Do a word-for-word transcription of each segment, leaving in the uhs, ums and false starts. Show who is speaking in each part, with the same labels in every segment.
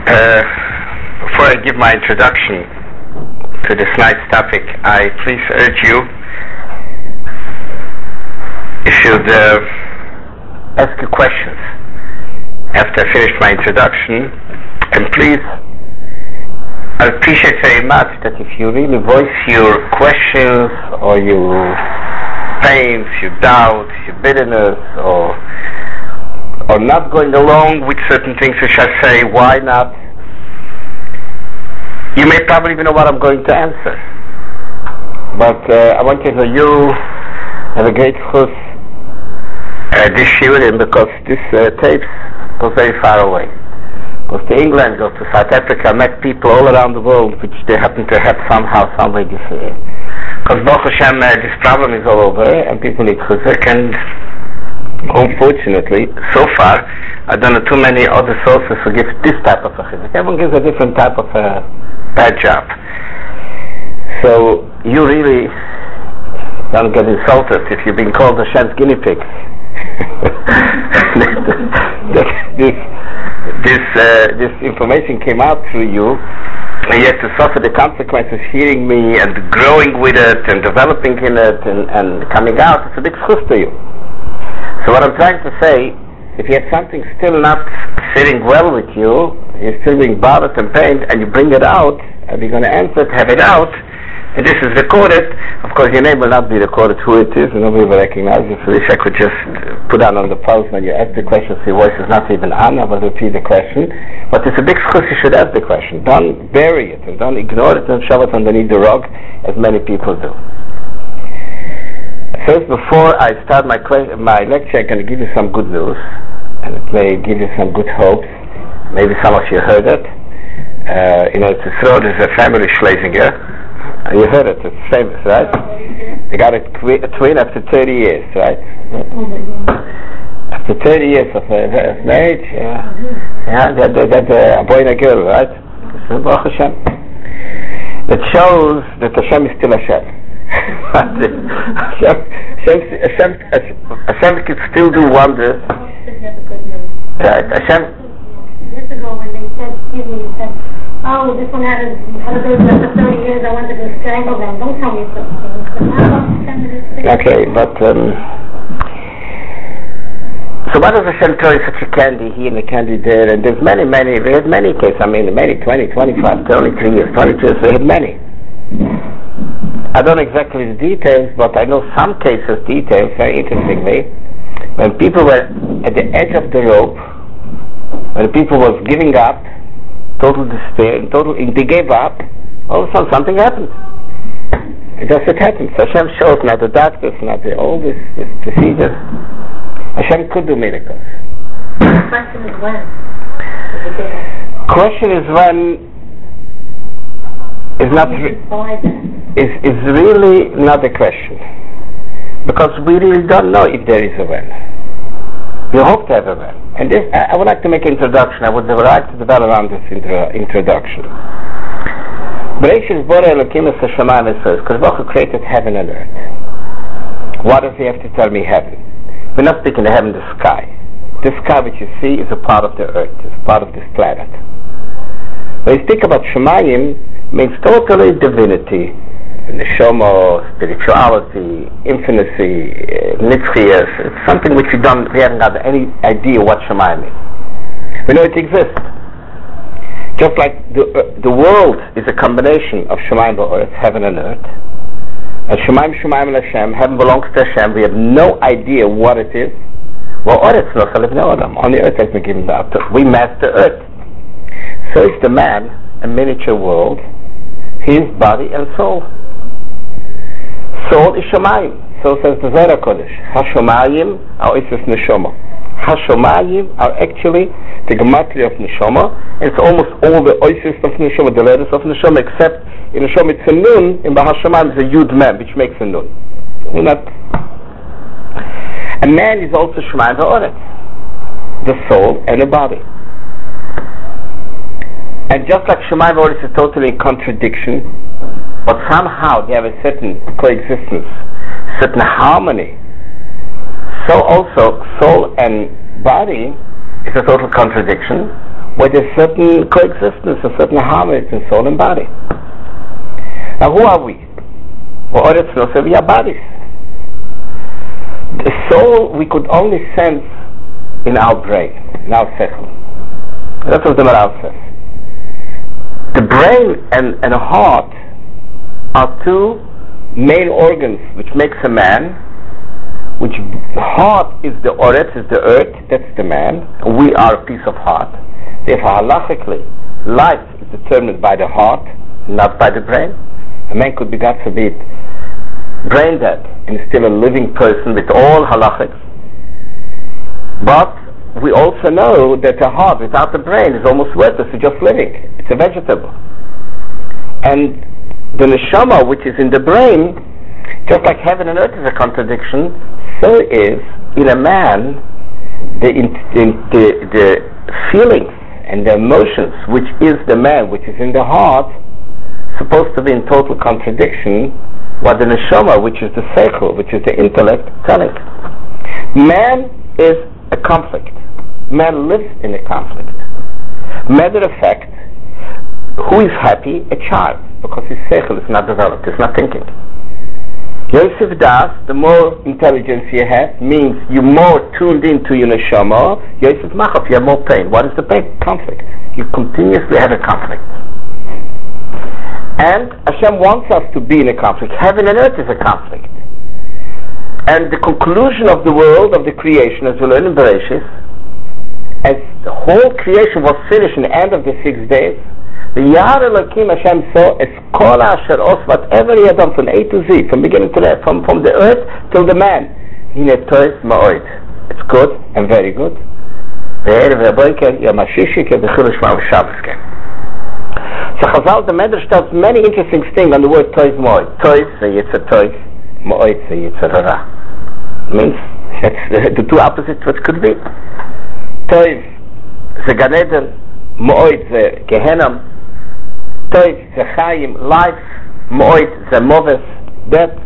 Speaker 1: Uh, before I give my introduction to this night's topic, I please urge you, you should uh, ask your questions after I finish my introduction, and please, I appreciate very much that if you really voice your questions or your pains, your doubts, your bitterness, or or not going along with certain things which I say, why not? You may probably even know what I'm going to answer. But uh, I want you to know you have a great chus uh, this shiurim, because this uh, tapes goes very far away. Goes to England, goes to South Africa. I met people all around the world which they happen to have somehow, some way this year. Because Baruch Hashem, uh, this problem is all over and people need chuzak, and unfortunately, so far, I don't know too many other sources who give this type of a chizuk. Everyone gives a different type of a bad job. So, you really don't get insulted if you've been called Hashem's guinea pig. this this, uh, this information came out through you, and you have to suffer the consequences hearing me and growing with it and developing in it and, and coming out. It's a big chus to you. So what I'm trying to say, if you have something still not sitting well with you, you're still being bothered and pained, and you bring it out, and you're going to answer it, have it out, and this is recorded, of course your name will not be recorded who it is, and nobody will recognize you. So this I could just put on on the pulse when you ask the question, so your voice is not even on, I will repeat the question. But it's a big chus, you should ask the question. Don't bury it, and don't ignore it, and shove it underneath the rug, as many people do. First, before I start my que- my lecture, I'm going to give you some good news, and it may give you some good hopes. Maybe some of you heard it. Uh, you know, it's a throw, there's a family Schlesinger. You heard it, it's famous, right? They got a, twi- a twin after thirty years, right? After thirty years of uh, marriage, yeah, yeah, that, that, that, uh, a boy and a girl, right? Baruch Hashem. That shows that Hashem is still Hashem. Hashem, Hashem, Hashem can still do wonders. Right, Hashem.
Speaker 2: Years ago, when they said, excuse me, said, "Oh, this one had a had a baby after thirty years. I wanted to strangle them." Don't tell me something.
Speaker 1: Okay, but um, so why does Hashem throw such a candy here and a candy there? And there's many, many. We had many cases. I mean, many, twenty, twenty-five, only three years, twenty-two years. We had many. I don't know exactly the details, but I know some cases, details, very interestingly, when people were at the edge of the rope, when people was giving up, total despair, total, they gave up, all of a sudden something happened. It just it happened. So Hashem shows, not the doctors, not the, all this, this procedures. Hashem could do miracles.
Speaker 2: The question is when.
Speaker 1: Question is when is not re- is is really not a question, because we really don't know if there is a when. We hope to have a when, and this I, I would like to make an introduction. I would like to develop around this intro, introduction. Bereshit bara Elokim es hashamayim v'sa'os, because Baruch Hu created heaven and earth. What does He have to tell me heaven? We're not speaking of heaven, the sky. The sky which you see is a part of the earth, it's part of this planet. When you speak about Shemayim, means totally divinity, neshama, spirituality, infinity, uh, nitzchias. It's something which we don't, we haven't got any idea what Shemayim is. We know it exists. Just like the uh, the world is a combination of Shemayim v'Eretz, heaven and earth, and Shemayim Shemayim L'Hashem, heaven belongs to Hashem. We have no idea what it is. Well, Eretz no no Adam. On the earth has been given out. We master earth. So is the man a miniature world, his body and soul. Soul is Shemayim. So says the Zohar Kodesh. Hashomayim are Isis Neshama. Hashomayim are actually the gematria of Neshama. It's almost all the Isis of Neshama, the letters of Neshama, except in Neshama it's a Nun, in Bahashomayim it's a Yud Mem, which makes a Nun. Not. A man is also Shemayim v'Oretz, the soul and the body. And just like Shemayim v'Oretz is totally a contradiction, but somehow they have a certain coexistence, certain harmony, so also soul and body is a total contradiction, where there's certain coexistence, a certain harmony between soul and body. Now, who are we? Well, we are bodies. The soul we could only sense in our brain, in our sechel. That's what the Maral says. The brain and, and the heart are two main organs which makes a man, which the heart is the oretz, is the earth, that's the man, and we are a piece of heart. Therefore, halachically, life is determined by the heart, not by the brain. A man could be, God forbid, brain dead and still a living person with all halachics. But we also know that the heart without the brain is almost worthless, it's just living. It's a vegetable. And the neshama, which is in the brain, just like heaven and earth is a contradiction, so is in a man the, in, in, the, the feelings and the emotions, which is the man, which is in the heart, supposed to be in total contradiction what the neshama, which is the seichel, which is the intellect, telling. Man is a conflict. Man lives in a conflict. Matter of fact, who is happy? A child, because his seichel is not developed, is not thinking. Yosef Das, the more intelligence you have, means you're more tuned into your neshama. Yosef Machaf, you have more pain. What is the pain? Conflict. You continuously have a conflict. And Hashem wants us to be in a conflict. Heaven and earth is a conflict. And the conclusion of the world, of the creation, as we learn in Bereshis, as the whole creation was finished in the end of the six days, the Yar Elokim Hashem saw as Kol Asher Os, whatever he had done from A to Z, from beginning to end, from, from the earth till the man. Hine Tois Ma'oid. It's good and very good. Ve'erev Raboiker, Yom HaShishi, Ke B'chil Shema V'Shabbos Ken. So Chazal, the Medrash tells many interesting things on the word Tois Ma'oid. Tois, the Yitzhak Tois, Ma'oid, the Yitzhak Hara. Means that's the, the two opposites what could be. Tois, the Gan Eden, Ma'oid, the Gehenna, Tois, the Chaim, life, Ma'oid, the Moves, death.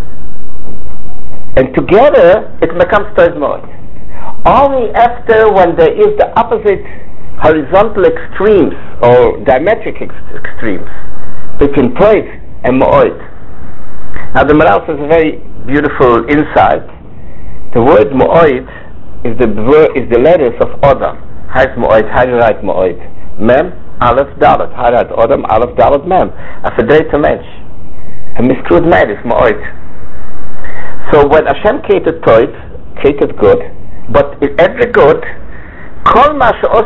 Speaker 1: And together it becomes Tois Ma'oid. Only after when there is the opposite horizontal extremes or diametric ex- extremes between Tois and Ma'oid. Now the Maral says a very beautiful insight. The word Ma'oid is the is the letters of Adam. How is Ma'oid? How do you write Ma'oid? Mem, Aleph, Dalet. How do you write Adam? Aleph, Dalet, Mem. A verdreite Mensch. A miscrewed man is Ma'oid. So when Hashem created Tois, created good, but in every good, everything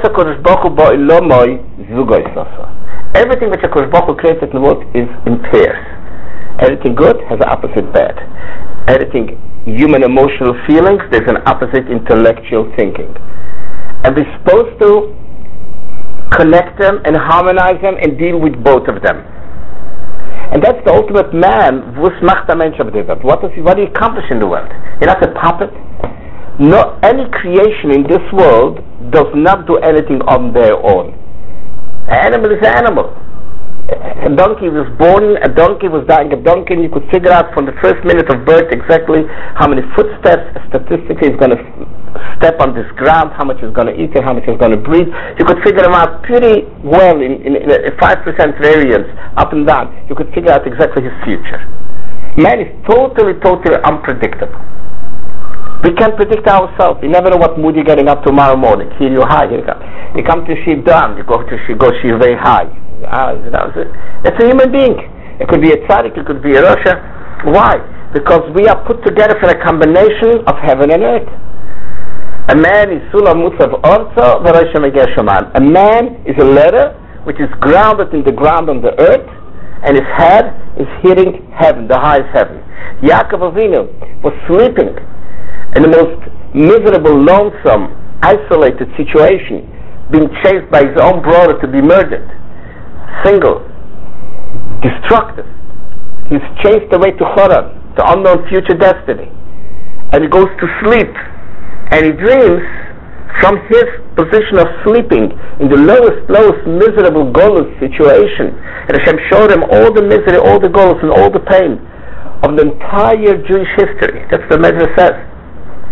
Speaker 1: which a Kodesh Baruch Hu created in the world is in pairs. Anything good has an opposite bad. Anything human emotional feelings, there's an opposite intellectual thinking. And we're supposed to connect them and harmonize them and deal with both of them. And that's the ultimate man. What does he, what do you accomplish in the world? You're not a puppet. No, any creation in this world does not do anything on their own. An animal is an animal. A donkey was born, a donkey was dying, a donkey, and you could figure out from the first minute of birth exactly how many footsteps statistically is going to step on this ground, how much is going to eat and how much is going to breathe. You could figure them out pretty well in, in, in a five percent variance up and down. You could figure out exactly his future. Man is totally, totally unpredictable. We can't predict ourselves. You never know what mood you're getting up tomorrow morning. Here you're high, here you come. You come to Shir down, you go to Shir, go Shir very high. Ah, it's a human being. It could be a tzaddik, it could be a Rasha. Why? Because we are put together for a combination of heaven and earth. A man is Sulam Musav Orzo, V'Rosha Meger Shoman. A man is a ladder which is grounded in the ground on the earth, and his head is hitting heaven, the highest heaven. Yaakov Avinu was sleeping in the most miserable, lonesome, isolated situation, being chased by his own brother to be murdered, single, destructive. He's chased away to Choran, to unknown future destiny, and he goes to sleep, and he dreams from his position of sleeping in the lowest, lowest, miserable, golus situation, and Hashem showed him all the misery, all the golus, and all the pain of the entire Jewish history. That's what the Medrash says.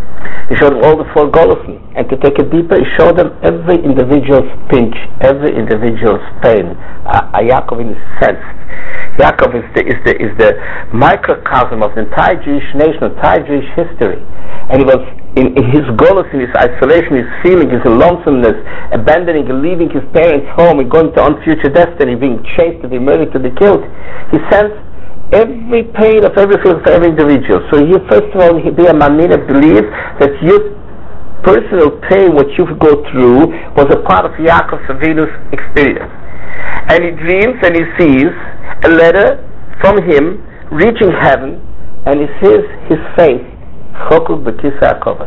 Speaker 1: He showed them all the four Golusim. And to take it deeper, he showed them every individual's pinch, every individual's pain. Uh, Yaakov in his sense. Yaakov is the, is the, is the microcosm of the entire Jewish nation, entire Jewish history. And he was in, in his Golus, in his isolation, his feeling, his lonesomeness, abandoning and leaving his parents' home and going to on future destiny, being chased to be murdered, to be killed. He sensed every pain of every feeling for every individual. So he, first of all, he be a mamina, believe that your personal pain, what you go through, was a part of Yaakov Avinu's experience. And he dreams and he sees a letter from him reaching heaven, and he sees his face Chokuk b'Kisa HaKovod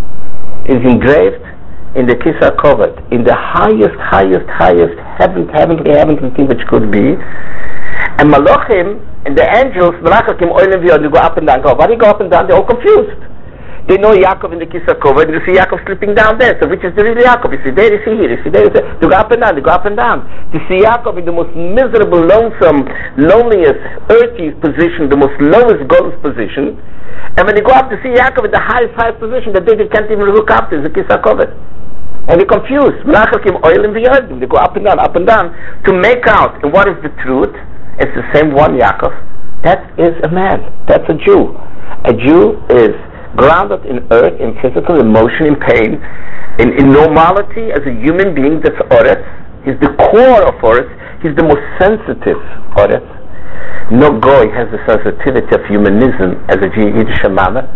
Speaker 1: is engraved in the Kisa HaKovod, in the highest, highest, highest heaven, heavenly, heavenly thing which could be. And Malachim and the angels, Malachakim, Oilim V'Yod, they go up and down. Go, why do you go up and down? They're all confused. They know Yaakov in the Kisa HaKovod, and you see Yaakov sleeping down there. So which is the real Yaakov? You see there, you see here, you see there, you see there. They go up and down, they go up and down. You see Yaakov in the most miserable, lonesome, loneliest, earthy position, the most lowest, godless position. And when you go up to see Yaakov in the highest, highest position that David can't even look up to, is the Kisa HaKovod. And they're confused. Malachakim, Oilim V'Yod, they go up and down, up and down, to make out and what is the truth. It's the same one Yaakov. That is a man. That's a Jew. A Jew is grounded in earth, in physical, emotion, in pain, in, in normality as a human being. That's Oretz. He's the core of Oretz. He's the most sensitive Oretz. No Goy has the sensitivity of humanism as a Yiddish mama.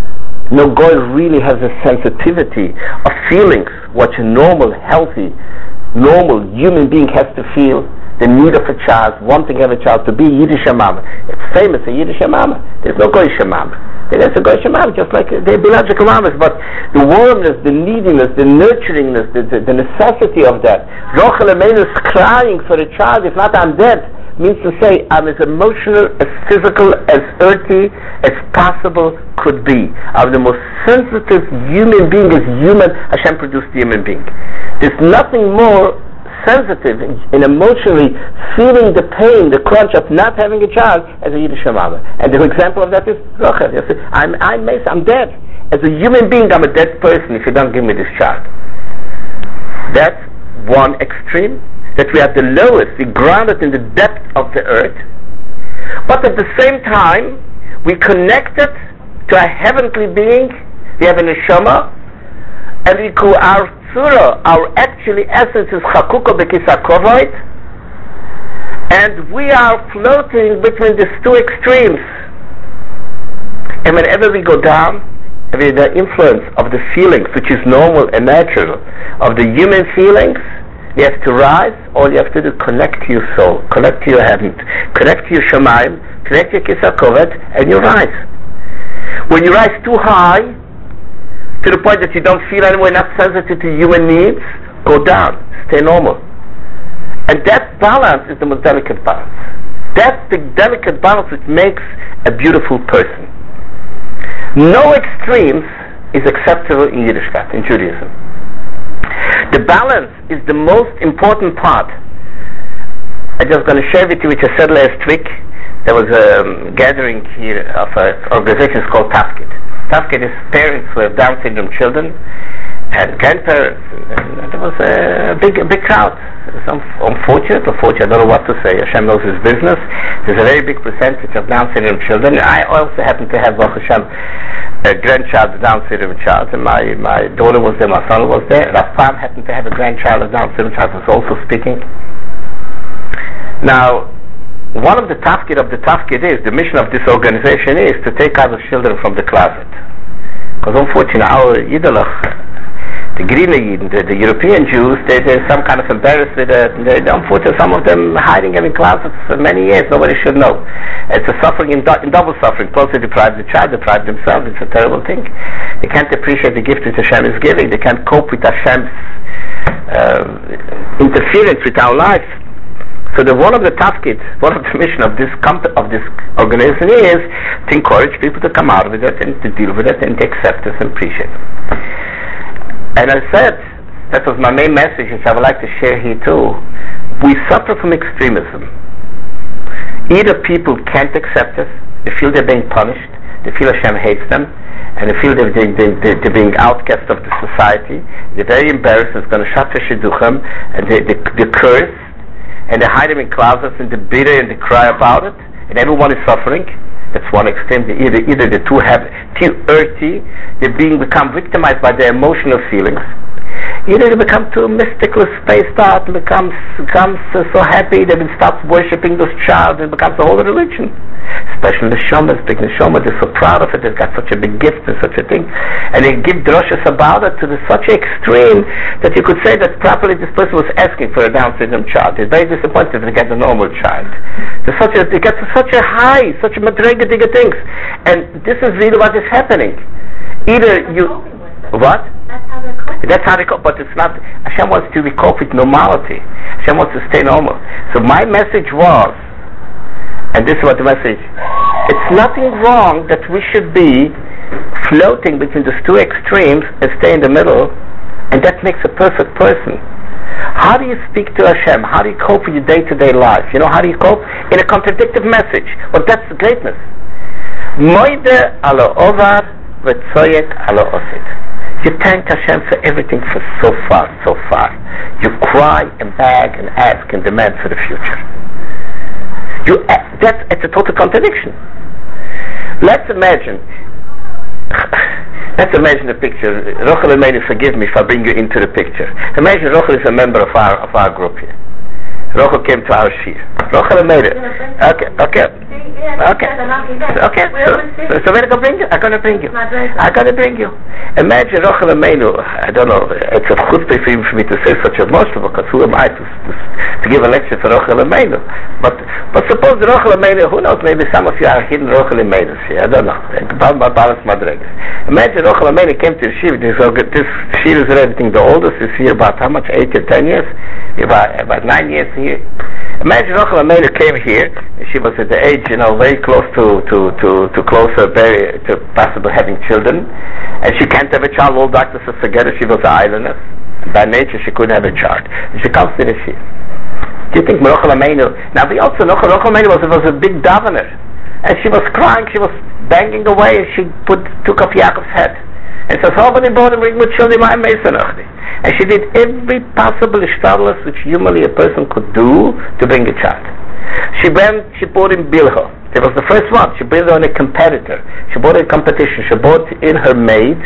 Speaker 1: No Goy really has the sensitivity of feelings, what a normal, healthy, normal human being has to feel. The need of a child, wanting to have a child, to be Yiddish mama. It's famous, a Yiddish mama. There's no Goyish mama. There's a Goyish mama, just like they're biological mamas, but the warmness, the neediness, the nurturingness, the, the, the necessity of that. Rochel Ameinu is crying for a child, if not I'm dead, means to say I'm as emotional, as physical, as earthy as possible could be. I'm the most sensitive human being as human Hashem produced the human being. There's nothing more sensitive and emotionally feeling the pain, the crunch of not having a child as a Yiddish mama. And the example of that is Rochel. I'm, I'm, I'm dead. As a human being, I'm a dead person if you don't give me this child. That's one extreme. That we are the lowest, we grounded in the depth of the earth, but at the same time we connected to a heavenly being. We have a neshama, and we call our tzura, our actually essence is chakuka b'Kisa HaKovod, and we are floating between these two extremes. And whenever we go down, with the influence of the feelings, which is normal and natural, of the human feelings, you have to rise. All you have to do is connect to your soul, connect to your heaven, connect to your Shemayim, connect to your Kisa HaKovod, and you rise. When you rise too high, to the point that you don't feel anymore enough sensitive to human needs, go down, stay normal. And that balance is the most delicate balance. That's the delicate balance which makes a beautiful person. No extremes is acceptable in Yiddishkeit, in Judaism. The balance is the most important part. I'm just going to share with you, which I said last week. There was a um, gathering here of an organization called Tafkid. Tafkid is parents who have Down syndrome children and grandparents, and, and there was a big, a big crowd. It's unfortunate, unfortunate, I don't know what to say. Hashem knows his business. There's a very big percentage of Down syndrome children. I also happen to have, Baruch Hashem, a grandchild, a Down syndrome child, and my, my daughter was there, my son was there. Rav Pam happened to have a grandchild, a Down syndrome child, was also speaking. Now, one of the tafkid of the tafkid is, the mission of this organization is to take out the children from the closet. Because unfortunately, our Yiddelach, the Green Yidden, the, the European Jews, they, they're some kind of embarrassed with it. They, unfortunately, some of them hiding them in closets for many years. Nobody should know. It's a suffering in, do, in double suffering. Plus they deprive the child, deprive themselves. It's a terrible thing. They can't appreciate the gift which Hashem is giving. They can't cope with Hashem's uh, interference with our lives. So the one of the tafkid, one of the mission of this comp- of this organization is to encourage people to come out with it and to deal with it and to accept it and appreciate it. And I said, that was my main message, which I would like to share here too. We suffer from extremism. Either people can't accept us, they feel they're being punished, they feel Hashem hates them, and they feel they're, they, they, they're being outcast of the society. They're very embarrassed. It's going to shut the shidduchim, and they, they, they curse, and they hide them in closets, and they bitter, and they cry about it, and everyone is suffering. That's one extreme. Either, either the two have too earthy, they're being become victimized by their emotional feelings. Either they become too mystical, spaced out, becomes becomes uh, so happy they will start worshipping this child, and it becomes a whole religion. Especially the Shomas, big Neshama, they're so proud of it, they've got such a big gift and such a thing. And they give drushes about it to the, such an extreme that you could say that probably this person was asking for a Down syndrome child. He's very disappointed to get a normal child. There's such a, they get to such a high, such a madrega digga things. And this is really what is happening. Either you... What?
Speaker 2: That's how they're coping.
Speaker 1: That's how they cope, but it's not. Hashem wants to be cope with normality. Hashem wants to stay normal. So my message was, and this is what the message, it's nothing wrong that we should be floating between those two extremes and stay in the middle, and that makes a perfect person. How do you speak to Hashem? How do you cope with your day-to-day life? You know, how do you cope? In a contradictive message. Well, that's the greatness. Moide alo ovar v'tzoyek alo osid. You thank Hashem for everything for so far, so far. You cry and beg and ask and demand for the future. You ask, that's it's a total contradiction. Let's imagine, let's imagine the picture. Rochel Aleinu, forgive me if I bring you into the picture. Imagine Rochel is a member of our of our group here. Rochel came to our shir. Rochel Aleinu. Okay, okay. Okay. Okay. So, so, so where to bring you? I'm going to bring you. I'm going to bring you. Imagine Rochel Aleinu. I don't know. It's a chutzpah for me to say such a motion, because who am I to, to, to give a lecture for Rochel Aleinu? But but suppose the Rochel Aleinu, who knows? Maybe some of you are hidden Rochel Aleinus here. I don't know. Balance Madregas. Imagine Rochel Aleinu came to the shir. This this shir is already the oldest. Is here about how much? Eight or ten years. About about nine years here. Imagine Rochel Aleinu came here. She was at the age, you know, very close to to to to closer, very to possibly having children, and she can't have a child. All doctors said forget it. She was an islandess. By nature, she couldn't have a child. And she comes to the shir. Do you think Rochel Aleinu? Now we also know Rochel Aleinu was was a big davener, and she was crying. She was banging away, and she put took off Yaakov's head and says, "How many born bring with children my mesenachdi?" And she did every possible ishtadelos which humanly a person could do to bring a child. She went, she bought in Bilha. It was the first one. She bought on a competitor. She bought in competition. She bought in her maid.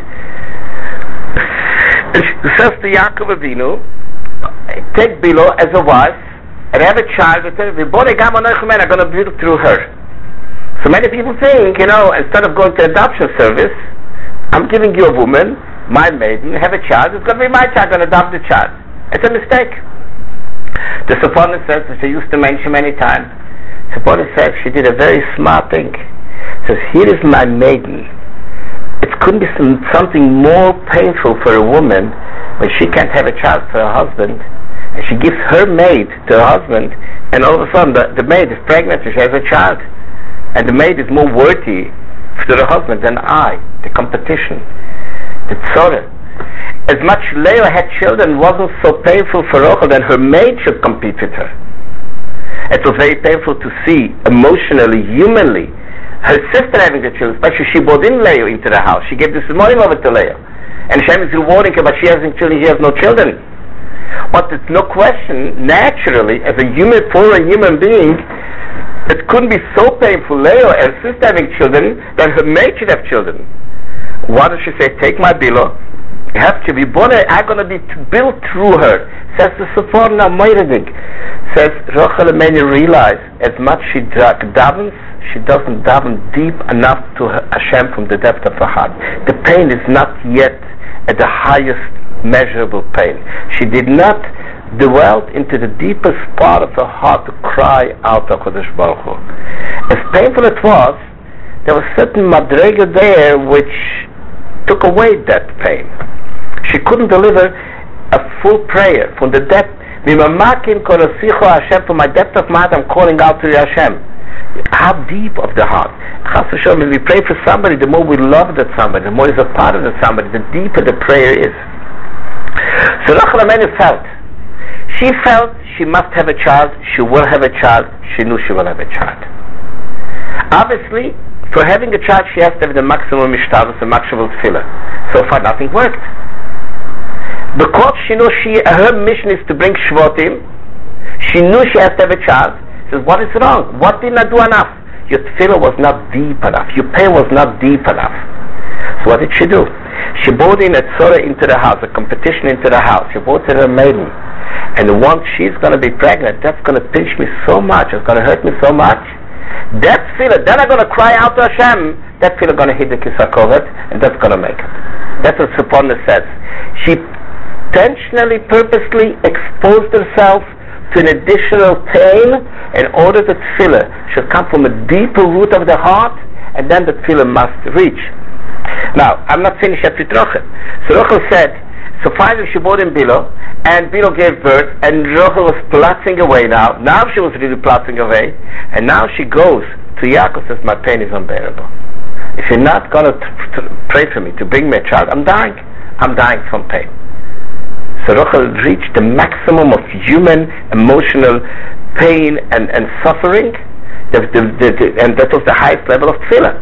Speaker 1: And she says to Yaakov Avinu, take Bilha as a wife and have a child with her. I'm going to build through her. So many people think, you know, instead of going to adoption service, I'm giving you a woman, my maiden, have a child, it's going to be my child, I'm going to adopt the child. It's a mistake. The Sephora says, as she used to mention many times, Sephora said she did a very smart thing. Says, here is my maiden. It couldn't be some, something more painful for a woman when she can't have a child for her husband, and she gives her maid to her husband, and all of a sudden the, the maid is pregnant and she has a child. And the maid is more worthy to the husband than I, the competition, the tzorah. As much Leah had children, wasn't so painful for Rochel than her maid should compete with her. It was very painful to see, emotionally, humanly, her sister having the children, especially she brought in Leah into the house. She gave this morning over to Leah. And Hashem is rewarding her, but she has children, he has no children. But there's no question, naturally, as a human, for a human being, it couldn't be so painful, Leah, her sister having children, that her maid should have children. Why does she say, take my Bilha, have to be born, I'm going to be built through her. Says the Sephora Moiradig. Says Rochel Aleinu realized as much she davens, she doesn't daven deep enough to her Hashem from the depth of her heart. The pain is not yet at the highest measurable pain. She did not dwell into the deepest part of her heart to cry out to Kodesh Baruch Hu. As painful it was, there was certain madrega there which took away that pain. She couldn't deliver a full prayer from the depth. From my depth of my heart, I'm calling out to you, Hashem. How deep of the heart. When we pray for somebody, the more we love that somebody, the more is a part of that somebody, the deeper the prayer is. So Rochel Aleinu felt. She felt she must have a child, she will have a child, she knew she will have a child. Obviously, For having a child, she has to have the maximum mishtavus, the maximum tefillah. So far, nothing worked. Because she knew she, her mission is to bring shvotim, she knew she has to have a child. She says, what is wrong? What didn't I do enough? Your tefillah was not deep enough. Your prayer was not deep enough. So what did she do? She brought in a tzorah into the house, a competition into the house. She brought in a maiden. And once she's going to be pregnant, that's going to pinch me so much, it's going to hurt me so much. That tefillah, then I'm going to cry out to Hashem, that tefillah going to hit the kisakovet, and that's going to make it. That's what Suparna says. She intentionally, purposely exposed herself to an additional pain in order that tefillah should come from a deeper root of the heart, and then the tefillah must reach. Now, I'm not finished yet with Rochel. So Rochel said, so finally she brought in Bilo, and Bilo gave birth, and Rochel was plotting away now. Now she was really plotting away, and now she goes to Yaakov and says, my pain is unbearable. If you're not going to pray for me to bring me a child, I'm dying. I'm dying from pain. So Rochel reached the maximum of human emotional pain and, and suffering, the, the, the, the, and that was the highest level of tefillah.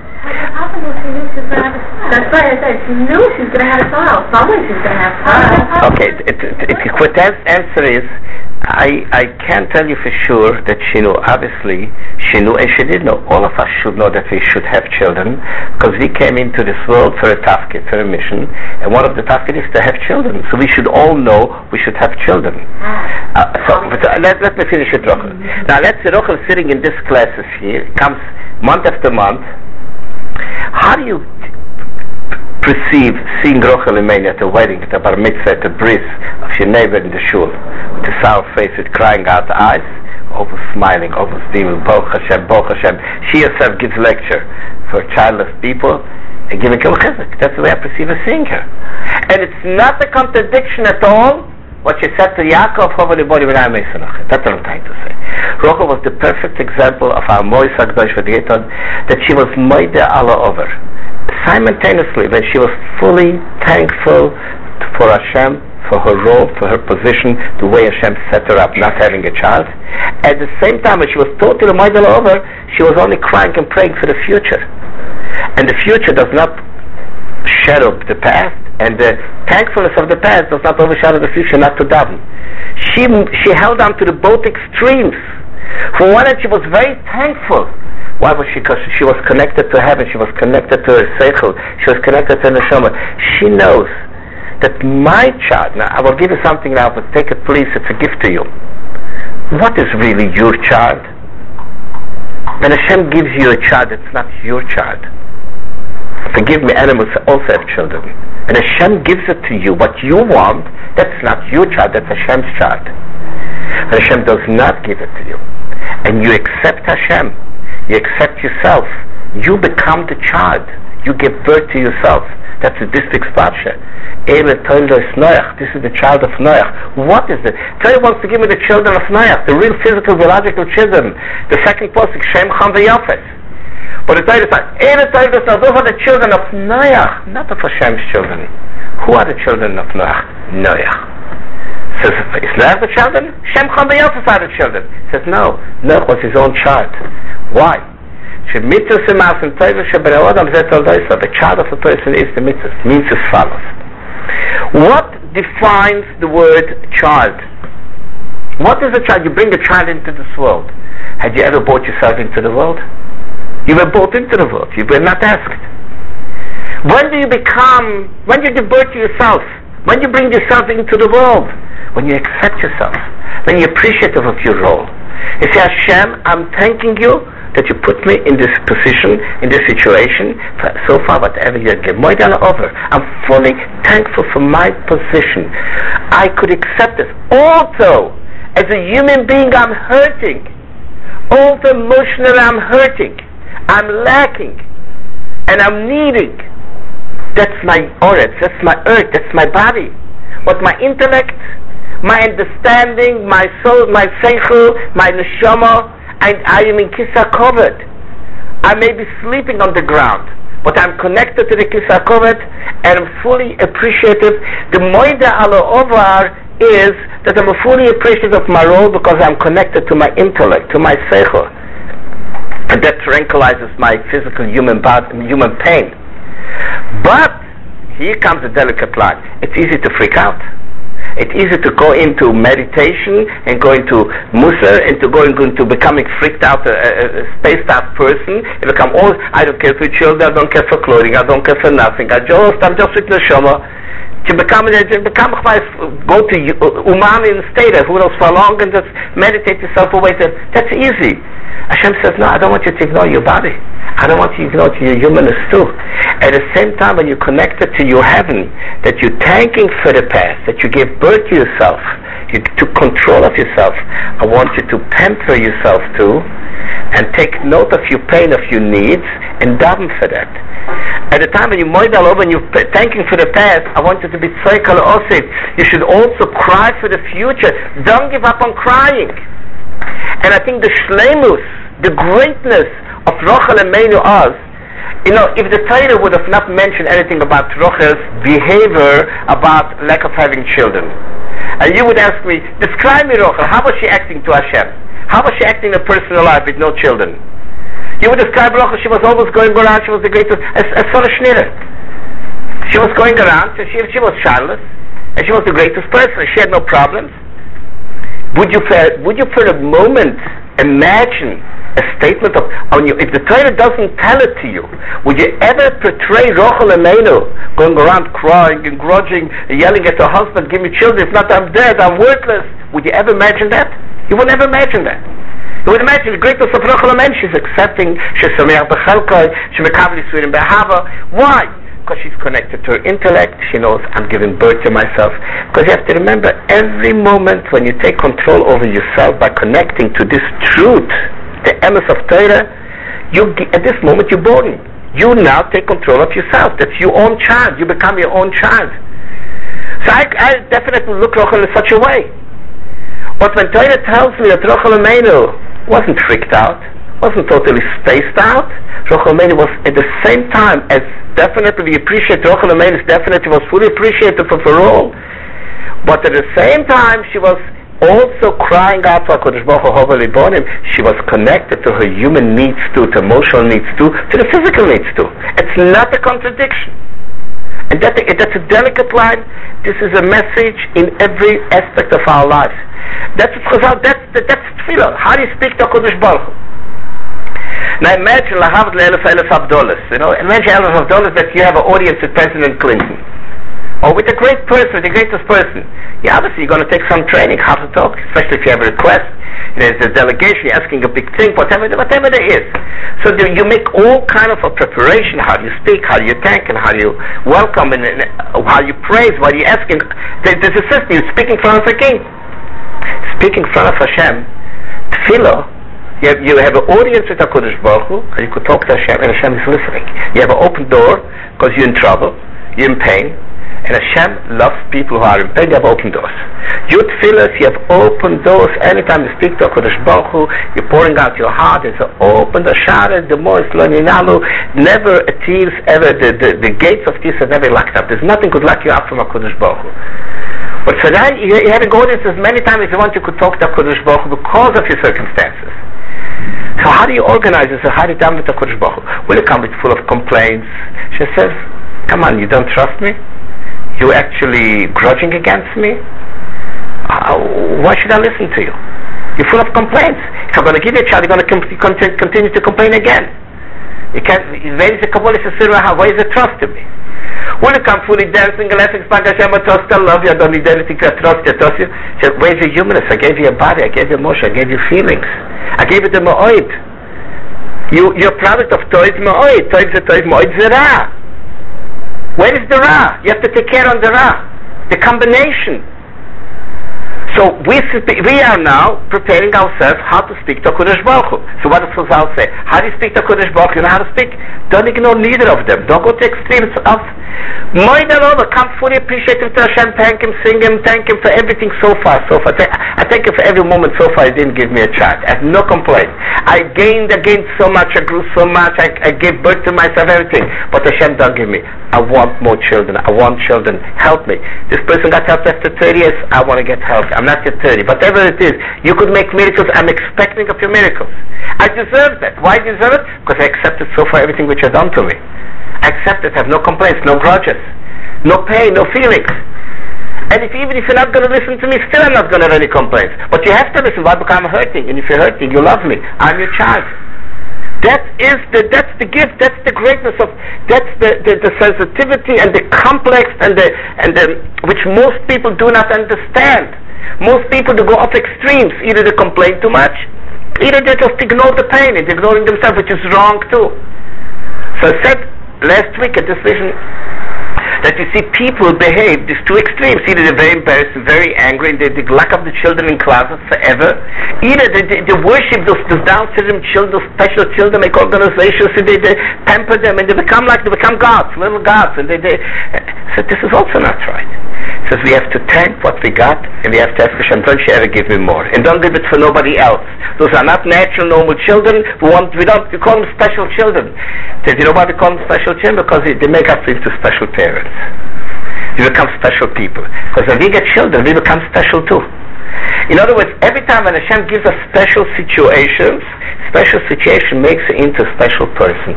Speaker 2: That's why I said she knew she was going to have a child. Somewhere she's going to have a child.
Speaker 1: Okay, it, it, it, Quetet's answer is, I, I can't tell you for sure that she knew. Obviously, she knew, and she did know. All of us should know that we should have children, because we came into this world for a tafkid, for a mission, and one of the tafkid is to have children. So we should all know we should have children. Uh, so but, uh, let, let me finish with Rochel. Now let's say Rochel sitting in this classes here, comes month after month. How do you perceive seeing Rochel Imeni at a wedding, at a bar mitzvah, at a bris of your neighbor in the shul, with a sour face, with crying out eyes, always smiling, always beaming, Baruch Hashem, Baruch Hashem. She herself gives lecture for childless people and giving Kol Chesed. That's the way I perceive her seeing her. And it's not a contradiction at all what she said to Yaakov, that's what I'm trying to say. Rochel was the perfect example of our Mois HaKadosh V'Diyeton, that she was Moide Allah over. Simultaneously, when she was fully thankful for Hashem, for her role, for her position, the way Hashem set her up, not having a child. At the same time, when she was totally Moide Allah over, she was only crying and praying for the future. And the future does not shadow the past, and the thankfulness of the past does not overshadow the future, not to daven. She, she held on to the both extremes. For one end, she was very thankful. Why was she? Because she was connected to heaven, she was connected to her seichel, she was connected to her neshama. She knows that my child, now I will give you something now, but take it please, it's a gift to you. What is really your child? When Hashem gives you a child, it's not your child. Forgive me, animals also have children. And Hashem gives it to you, what you want, that's not your child, that's Hashem's child. And Hashem does not give it to you. And you accept Hashem, you accept yourself, you become the child, you give birth to yourself. That's the district's parsha. This is the child of Noach. What is it? Torah wants to give me the children of Noach, the real physical, biological children. The second pasuk, Shem Cham V'Yafet. But the Torah says, those are the children of Noach, not of Hashem's children. Who are the children of Noach? Noach. Says, is Noach the children? Shem Cham V'Yafet are the children. Says, no, Noach was his own child. Why? The child of the person is the mitzvah. Means as follows. What defines the word child? What is a child? You bring a child into this world. Had you ever brought yourself into the world? You were brought into the world. You were not asked. When do you become, when do you give birth to yourself? When do you bring yourself into the world? When you accept yourself. When you're appreciative of your role. You say, Hashem, I'm thanking you that you put me in this position, in this situation, for so far whatever you give. Over. I'm fully thankful for my position. I could accept this. Also, as a human being, I'm hurting. Also emotionally, I'm hurting. I'm lacking. And I'm needing. That's my oretz, that's my earth, that's my body. But my intellect, my understanding, my soul, my seichel, my neshama, and I am in Kisa Kovet. I may be sleeping on the ground, but I'm connected to the Kisa Kovet, and I'm fully appreciative. The Moida Ala Ovar is that I'm fully appreciative of my role because I'm connected to my intellect, to my seichel. And that tranquilizes my physical human body, human pain. But here comes a delicate line. It's easy to freak out. It's easy to go into meditation and go into Musar and to go into becoming freaked out, a, a, a spaced out person. You become all, I don't care for children, I don't care for clothing, I don't care for nothing. I just, I'm just with neshama. To become, to become, go to Umami and stay there, who knows for long, and just meditate yourself away. That's easy. Hashem says, no, I don't want you to ignore your body. I don't want you to ignore your humanness too. At the same time, when you're connected to your heaven, that you're thanking for the past, that you give birth to yourself, you took control of yourself, I want you to pamper yourself too, and take note of your pain, of your needs, and daven for that. At the time when you moid all over and you're thanking for the past, I want you to be tzayikal osik. You should also cry for the future. Don't give up on crying. And I think the shleimus, the greatness of Rochel Emeinu Oz, you know, if the Torah would have not mentioned anything about Rochel's behavior about lack of having children, and you would ask me, describe me Rochel, how was she acting to Hashem? How was she acting in a personal life with no children? You would describe Rochel, she was always going around, she was the greatest, as, as sort of Schneider. She was going around, she, she was childless, and she was the greatest person, she had no problems. Would you for, would you for a moment imagine a statement of, on you, if the Torah doesn't tell it to you, would you ever portray Rochel Emeinu going around crying and grudging, and yelling at her husband, give me children, if not I'm dead, I'm worthless? Would you ever imagine that? You would never imagine that. You would imagine the greatness of Rochel Emeinu, she's accepting, she's sameach b'chelkoi, she's mekabel yisurim b'ahava. Why? Because she's connected to her intellect. She knows I'm giving birth to myself. Because you have to remember, every moment when you take control over yourself by connecting to this truth, the emes of Torah, you, at this moment you're born. You now take control of yourself. That's your own child. You become your own child. So I, I definitely look Rochel in such a way. But when Torah tells me that Rochel Emeinu wasn't freaked out, wasn't totally spaced out, Rochel Emeinu was at the same time as definitely appreciated. Rochel Emeinu definitely was fully appreciated for, for all. But at the same time, she was also crying out for HaKadosh Baruch Hu Hova Libonim. She was connected to her human needs too, to emotional needs too, to the physical needs too. It's not a contradiction. And that, that's a delicate line. This is a message in every aspect of our life. That's that's that's tefillah. How do you speak to HaKadosh Baruch Hu? Now imagine lahav le'elef elef abdolas. You know, imagine elef abdolas that you have an audience with President Clinton, or with a great person, the greatest person. Yeah, obviously you're going to take some training how to talk, especially if you have a request. There's a delegation, you're asking a big thing, whatever, whatever there is. So do you make all kind of a preparation, how do you speak, how do you thank, and how do you welcome, and, and how you praise, what are you asking. There's a system, you speak in front of a king. Speak in front of Hashem, tefillah. You have, you have an audience with HaKadosh Baruch Hu, and you could talk to Hashem, and Hashem is listening. You have an open door, because you're in trouble, you're in pain, and Hashem loves people who are in pain. You have open doors. You tefillah, you have open doors. Anytime you speak to HaKadosh Baruch Hu, you're pouring out your heart. It's an open the shara, the more it's learninalu. Never a tears, ever the, the, the gates of tears are never locked up. There's nothing could lock you up from HaKadosh Baruch Hu. But for that, you, you have an audience as many times as you want. You could talk to HaKadosh Baruch Hu because of your circumstances. So how do you organize this? So how do you done with HaKadosh Baruch Hu? Will you come with full of complaints? She says, come on, you don't trust me? You're actually grudging against me? Uh, why should I listen to you? You're full of complaints. If I'm going to give you a child, you're going to com- continue, continue to complain again. You can't, where is the Kabbalah Sisirah? Where is the trust in me? Will you come fully dancing and laughing, Hashem, I trust, I love you, I don't need anything, I trust you, I trust you. She said, where's your humanness? I gave you a body, I gave you emotion, I gave you feelings. I gave you the ma'oid. You, you're a product of toid ma'oid. Toid is a toid, ma'oid is a ra. Where is the ra? You have to take care of the ra. The combination. So we we are now preparing ourselves how to speak to HaKadosh Baruch Hu. So what does Chazal say? How do you speak to HaKadosh Baruch Hu? You know how to speak? Don't ignore neither of them. Don't go to extremes of Moed Alova. Come fully appreciate him to Hashem, thank him, sing him, thank him for everything so far, so far. I thank him for every moment so far. He didn't give me a child. I have no complaint. I gained, I gained so much, I grew so much, I, I gave birth to myself, everything. But Hashem don't give me. I want more children. I want children. Help me. This person got help after thirty years. I want to get help. I'm not yet thirty. Whatever it is, you could make miracles. I'm expecting of your miracles. I deserve that. Why deserve it? Because I accepted so far everything which has done to me. I accept it, have no complaints, no grudges, no pain, no feelings. And if even if you're not going to listen to me, still I'm not going to have any complaints. But you have to listen. Why? Because I'm hurting. And if you're hurting, you love me. I'm your child. That is the, that's the gift, that's the greatness of, that's the, the, the sensitivity and the complex and the, and the, which most people do not understand. Most people do go off extremes. Either they complain too much, either they just ignore the pain and ignoring themselves, which is wrong too. So I said last week at this vision, that you see people behave these two extremes. Either they're very embarrassed, very angry, and they, they lock up the children in closets forever. Either they, they, they worship those, those Down syndrome children, those special children, make organizations, and they, they pamper them, and they become like, they become gods, little gods. And they, they so this is also not right. It says we have to thank what we got, and we have to ask Hashem, don't you ever give me more. And don't give it for nobody else. Those are not natural, normal children. We, want, we don't, we call them special children. Says, you know why we call them special children? Because they, they make us into special parents. We become special people. Because when we get children, we become special too. In other words, every time when Hashem gives us special situations, special situation makes you into a special person.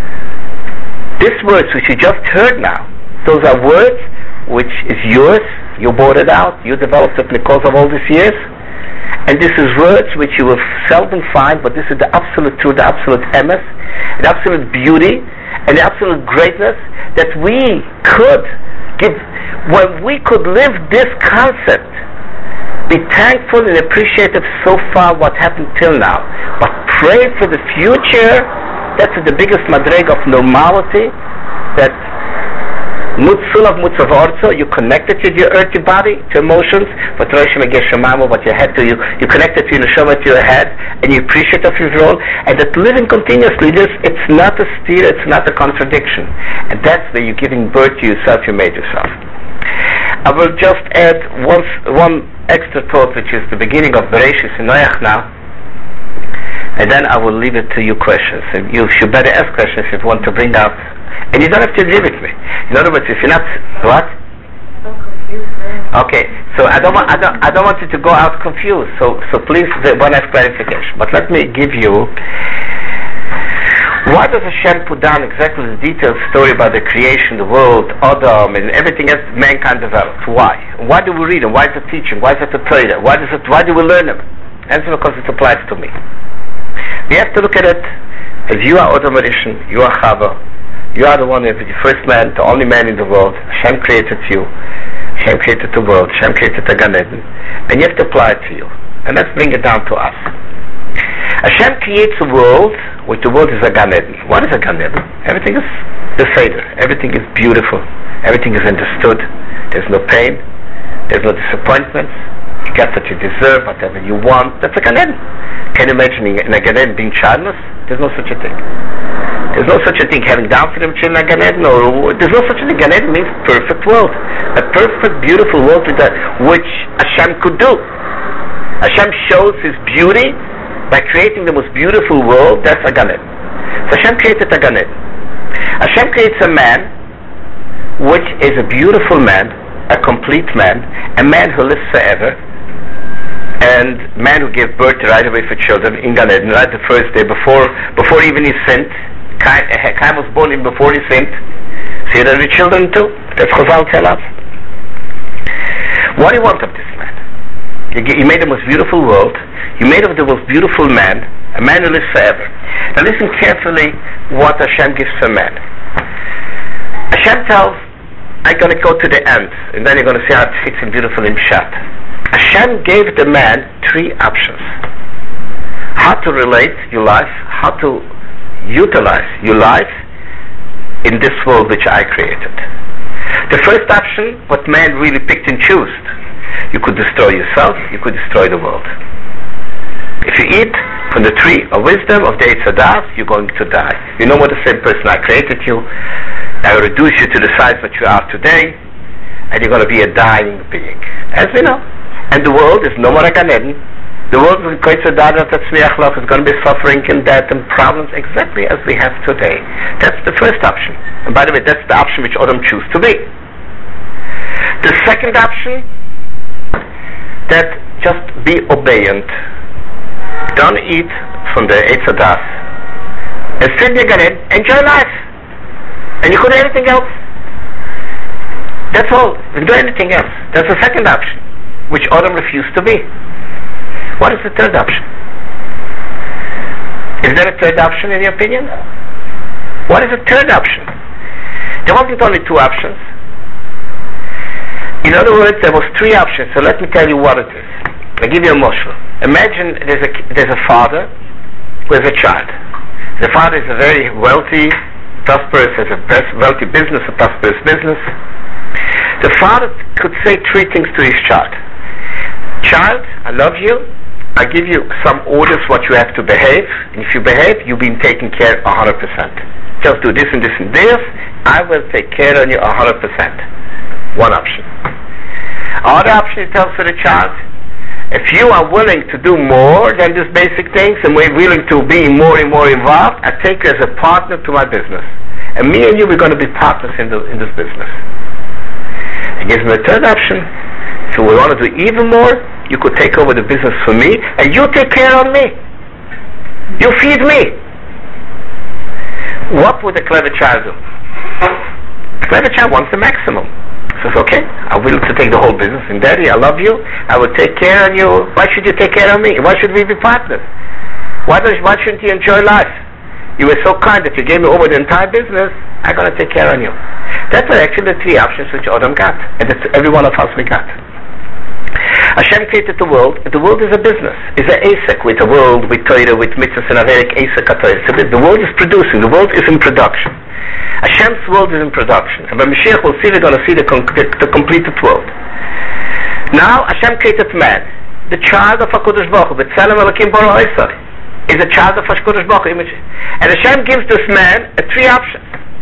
Speaker 1: These words which you just heard now, those are words which is yours, you bought it out, you developed it because of all these years, and this is words which you will seldom find, but this is the absolute truth, the absolute emes, the absolute beauty, and the absolute greatness that we could give, when we could live this concept, be thankful and appreciative so far what happened till now, but pray for the future. That's the biggest madrega of normality, that Mutzul of Mutzav Orzo, you connected to your earthly body, to emotions, but Rosh Hashanah, what you had to, you, you connected to your neshama, to your head, and you appreciate of your role, and that living continuously, this, it's not a steer, it's not a contradiction. And that's where you're giving birth to yourself, you made yourself. I will just add one, one extra thought, which is the beginning of Bereshis in Noach now, and then I will leave it to you questions. And you should better ask questions if you want to bring up. And you don't have to agree with me. In other words, if you're not, what?
Speaker 2: I'm confused, man.
Speaker 1: Okay, so I don't want, I don't, I don't want you to go out confused. So, so please, one has clarification. But let me give you. Why does Hashem put down exactly the detailed story about the creation, the world, Adam, and everything else mankind developed? Why? Why do we read them? Why is it teaching? Why is it a Torah? Why does it? Why do we learn them? Answer: because it applies to me. We have to look at it as you are Adam Rishon, you are Chava. You are the one who is the first man, the only man in the world. Hashem created you. Hashem created the world. Hashem created the Gan Eden. And you have to apply it to you. And let's bring it down to us. Hashem creates a world, which the world is a Gan Eden. What is a Gan Eden? Everything is the Seder. Everything is beautiful. Everything is understood. There's no pain. There's no disappointments. You get what you deserve, whatever you want. That's a Gan Eden. Can you imagine in a Gan Eden being childless? There's no such a thing. There's no such a thing having Down syndrome children in Gan Eden, or there's no such a thing. Gan Eden means perfect world, a perfect, beautiful world with that, which Hashem could do. Hashem shows His beauty by creating the most beautiful world. That's a Gan Eden. So Hashem created a Gan Eden. Hashem creates a man, which is a beautiful man, a complete man, a man who lives forever, and man who gave birth right away for children in Gan Eden, right the first day before before even he sinned. Cain was born in before he sinned. So he had the children too. That's Chazal tell us. What do you want of this man? You made the most beautiful world. You made of the most beautiful man, a man who lives forever. Now listen carefully what Hashem gives to man. Hashem tells, I'm going to go to the end, and then you're going to see how it fits in beautiful in Pshat. Hashem gave the man three options. How to relate your life, how to utilize your life in this world which I created. The first option, what man really picked and chose. You could destroy yourself, you could destroy the world. If you eat from the tree of wisdom, of the Eitz Hadas, you're going to die. You know what, the same person I created you, I will reduce you to the size that you are today, and you're going to be a dying being. As we know. And the world is no more a Gan Eden. The world is going to be suffering and death and problems exactly as we have today. That's the first option. And by the way, that's the option which Adam choose to be. The second option, that just be obedient. Don't eat from the Eitz Hadas, and sit in your Gan Eden, enjoy life. And you could do anything else. That's all. You can do anything else. That's the second option, which Adam refused to be. What is the third option? Is there a third option in your opinion? What is the third option? There wasn't only two options. In other words, there was three options, so let me tell you what it is. I'll give you a moshel. Imagine there's a, there's a father with a child. The father is a very wealthy, prosperous, has a wealthy business, a prosperous business. The father could say three things to his child. Child, I love you. I give you some orders what you have to behave. And if you behave, you've been taken care of one hundred percent. Just do this and this and this. I will take care of you one hundred percent. One option. Other option, he tells to the child, if you are willing to do more than these basic things and we're willing to be more and more involved, I take you as a partner to my business. And me and you, we're going to be partners in, the, in this business. He gives me a third option. So we want to do even more. You could take over the business for me and you take care of me. You feed me. What would a clever child do? A clever child wants the maximum. Says, okay, I'm willing to take the whole business, and Daddy, I love you, I will take care of you. Why should you take care of me? Why should we be partners? Why, don't, why shouldn't you enjoy life? You were so kind that you gave me over the entire business, I'm going to take care of you. That's actually the three options which Adam got, and that's every one of us we got. Hashem created the world, and the world is a business. It's an Asek with a world, with Torah, with mitzvahs and Averik, Asek HaTorah. The world is producing, the world is in production. Hashem's world is in production, and when Mashiach will see, we're going to see the, the, the completed world. Now Hashem created man, the child of HaKadosh Baruch Hu, B'Tselem Elokim Bara Oisai, is a child of HaKadosh Baruch Hu, and Hashem gives this man a three options.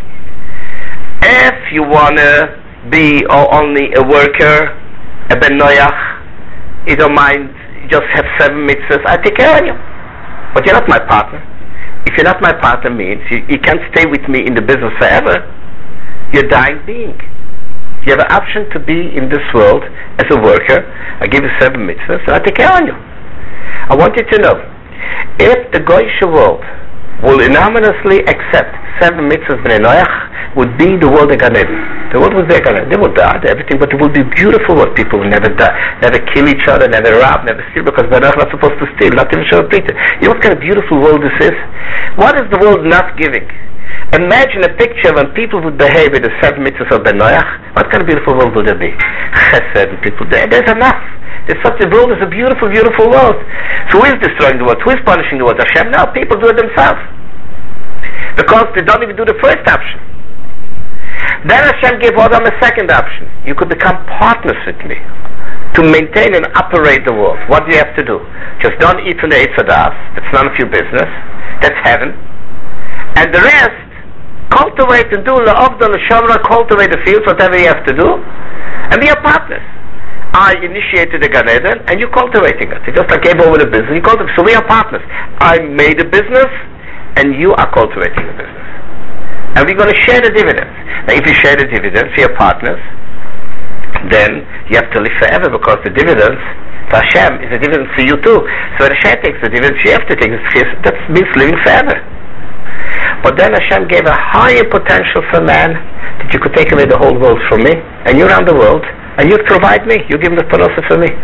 Speaker 1: If you want to be oh, only a worker, a Ben Noach, you don't mind, you just have seven mitzvahs, I take care of you, but you're not my partner. If you're not my partner means you, you can't stay with me in the business forever. You're a dying being. You have an option to be in this world as a worker. I give you seven mitzvahs and I take care of you. I want you to know, if the Goyish world will unanimously accept seven mitzvahs Bnei Noach, would be the world of Gan Eden. The world was there, Gan Eden. They will die, everything, but it will be beautiful world. People will never die, never kill each other, never rob, never steal, because Bnei Noach not supposed to steal, not even show a preacher. You know what kind of beautiful world this is? What is the world not giving? Imagine a picture when people would behave with the seven mitzvahs of Bnei Noach. What kind of beautiful world would there be? Chesed, people there. There's enough. There's such a world. It's a beautiful, beautiful world. So who is destroying the world? Who is punishing the world? Hashem? No, people do it themselves. Because they don't even do the first option. Then Hashem gave Adam a second option. You could become partners with me to maintain and operate the world. What do you have to do? Just don't eat from the Eitz Hadas. That's none of your business. That's heaven. And the rest, cultivate and do la'avda l'shamra, cultivate the fields, whatever you have to do, and be a partner. I initiated the Gan Eden, and you're cultivating it. Just like I gave over the business, you cultivate. So we are partners. I made a business, and you are cultivating the business. And we're going to share the dividends. Now, if you share the dividends, you're partners, then you have to live forever, because the dividends for Hashem is a dividend for you too. So when Hashem takes the dividends, you have to take it. That means living forever. But then Hashem gave a higher potential for man, that you could take away the whole world from me, and you run the world, and you provide me, you give the parnasa for me.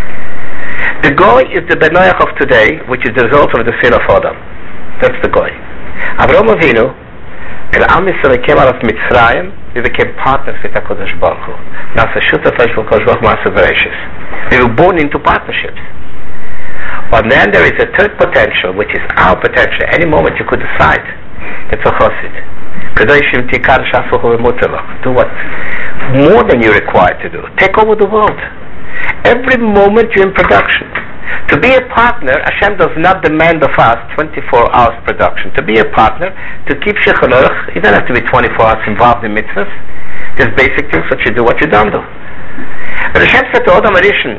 Speaker 1: The Goy is the Ben Noach of today, which is the result of the sin of Adam. That's the Goy. Avraham Avinu, and Am Yisrael came out of Mitzrayim, we became partners with HaKadosh Baruch Hu. Nasa Shutafash HaKadosh Baruch Hu Ma'aseh Bereishis. We were born into partnerships. But then there is a third potential, which is our potential. Any moment you could decide. It's a chosid. Do what? More than you're required to do. Take over the world. Every moment you're in production. To be a partner, Hashem does not demand of us twenty-four hours production. To be a partner, to keep Shulchan Aruch, you don't have to be twenty-four hours involved in mitzvahs. There's basic things that you do, what you don't do. But Hashem said to Adam Arishan,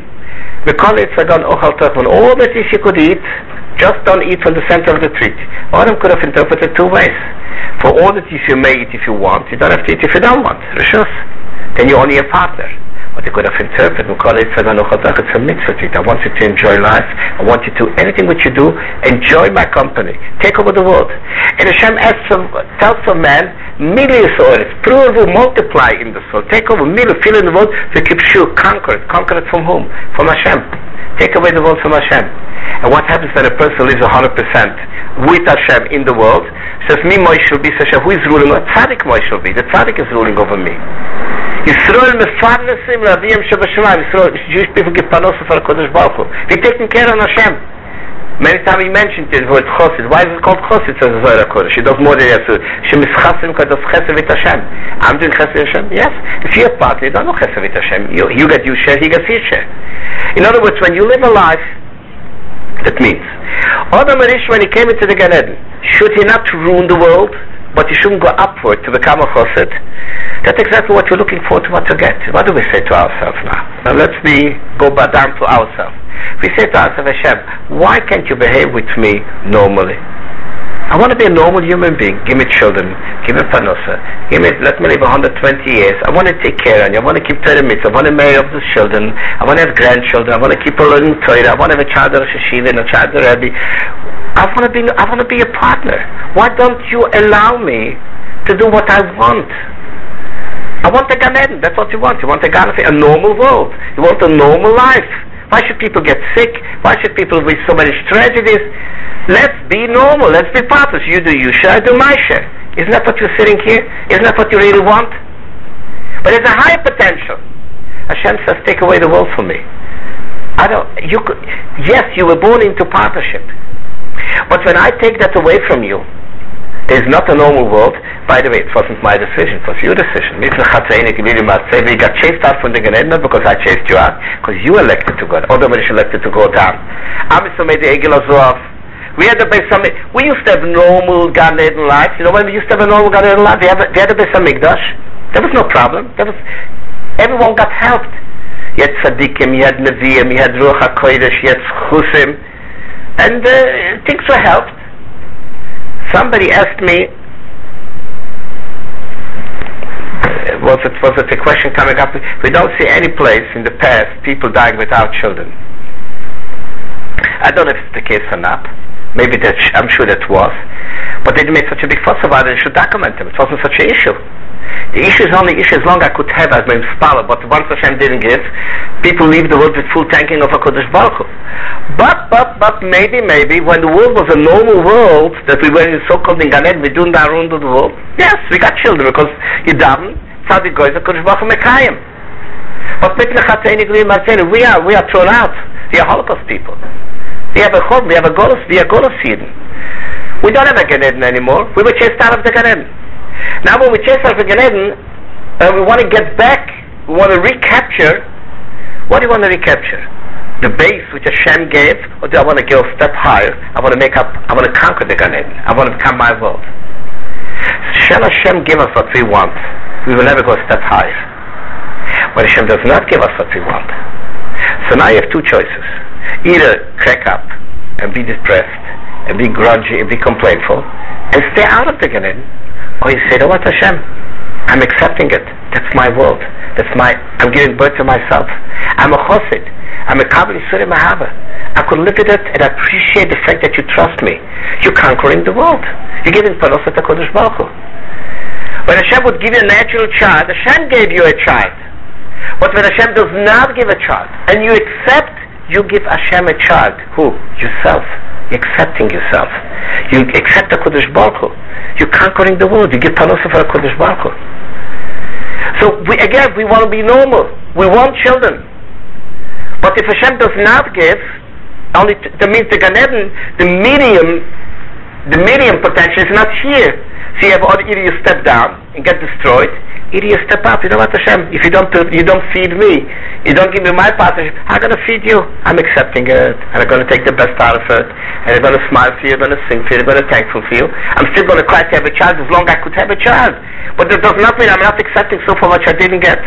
Speaker 1: all that is you could eat, just don't eat from the center of the tree. Adam could have interpreted two ways. For all that is you may eat if you want, you don't have to eat if you don't want. Rishus. Then you're only a partner. What they could have interpreted, we call it it's a mitzvah. I want you to enjoy life. I want you to, anything which you do, enjoy my company. Take over the world. And Hashem asks some, tells some man, millions of oils, prove will multiply in the soul. Take over, millions, fill in the world, to keep sure, conquer it. Conquer it from whom? From Hashem. Take away the world from Hashem. And what happens when a person lives one hundred percent with Hashem in the world? Says, me Moshe will be, Hashem, who is ruling? Tzaddik Moshe will be. The Tzaddik is ruling over me. Yisrael mefarnesim laviyam shebashamayim. Yisrael, Jewish people give panos for HaKadosh Baruch Hu. We're taking care of Hashem. Many times he mentioned the word chosid. Why is it called chosid? Says Zohar HaKodesh. He does more than Yasud. She mischasim because does chesed with Hashem. I'm doing chesed with Hashem? Yes. If you're a partner, you don't know chesed with Hashem. You, you get your share, he gets his share. In other words, when you live a life, that means Adam Arish, when he came into the Gan Eden, should he not ruin the world, but he shouldn't go upward to become a chosid? That's exactly what we're looking for to what to get. What do we say to ourselves now? Now let's be go back down to ourselves. We say to ourselves, Hashem, why can't you behave with me normally? I want to be a normal human being. Give me children. Give me panosa. Give me, let me live one hundred twenty years. I want to take care of you. I want to keep Torah mitzvah. I want to marry up the children. I want to have grandchildren. I want to keep a learning Torah. I want to have a child of Sheshiva and a child of Rebbe. I want to be. I want to be a partner. Why don't you allow me to do what I want? I want a Gan Eden. That's what you want. You want a Gan Eden, a normal world. You want a normal life. Why should people get sick? Why should people with so many tragedies? Let's be normal. Let's be partners. You do your share, I do my share. Isn't that what you're sitting here? Isn't that what you really want? But there's a higher potential. Hashem says, take away the world from me. I don't, you could, yes, you were born into partnership. But when I take that away from you, there's not a normal world. By the way, it wasn't my decision, it was your decision. We got chased out from the Gan Eden, not because I chased you out, because you elected to go down. Other elected to go down. We had the Beis Hamikdash. We used to have normal Gan Eden life. You know when we used to have a normal Gan Eden life? We had the Beis Hamikdash. There was no problem. There was, everyone got helped. You had Tzadikim, you had Nevi'im, you had Ruach HaKodesh, you had Chusim, and uh, things were helped. Somebody asked me, was it was it a question coming up? We don't see any place in the past people dying without children. I don't know if it's the case or not. Maybe that, I'm sure that was. But they made such a big fuss about it, they should document them. It wasn't such an issue. The issue is only issue as long as I could have as my spala, but once Hashem didn't give, people leave the world with full thanking of HaKadosh Baruch Hu. But, but, but, maybe, maybe, when the world was a normal world, that we were in so-called in Gan Eden, we do not run the world, yes, we got children, because you daven, Tzadik goes, HaKadosh Baruch Hu mekayim. But we are, we are thrown out. We are Holocaust people. We have a Chol, we have a Golos, we are Golos Eden. We don't have a Gan Eden anymore. We were chased out of the Gan Eden. Now when we chase out of the Gan Eden, uh, we want to get back, we want to recapture. What do you want to recapture? The base which Hashem gave, or do I want to go a step higher? I want to make up, I want to conquer the Gan Eden. I want to become my world. Shall Hashem give us what we want? We will never go a step higher. When Hashem does not give us what we want. So now you have two choices. Either crack up and be depressed and be grudgy and be complainful and stay out of the Gan Eden, or you say, "Oh, what Hashem? I'm accepting it. That's my world. That's my. I'm giving birth to myself. I'm a chosid. I'm a kabbalah yisuri mahava. I could live with it and appreciate the fact that you trust me. You're conquering the world. You're giving panos at HaKadosh Baruch Hu. When Hashem would give you a natural child, Hashem gave you a child. But when Hashem does not give a child, and you accept, you give Hashem a child. Who? Yourself. You're accepting yourself. You accept HaKadosh Baruch Hu. You're conquering the world. You give panos for HaKadosh Baruch Hu. So we, again, we want to be normal. We want children. But if Hashem does not give, only t- that means the Gan Eden, the medium, the medium potential is not here. So you have either you step down and get destroyed, either you step up. You know what, Hashem? If you don't, you don't feed me, you don't give me my partnership, I'm going to feed you. I'm accepting it, and I'm going to take the best out of it, and I'm going to smile for you, I'm going to sing for you, I'm going to thankful for you. I'm still going to cry to have a child as long as I could have a child. But that does not mean I'm not accepting so far much I didn't get.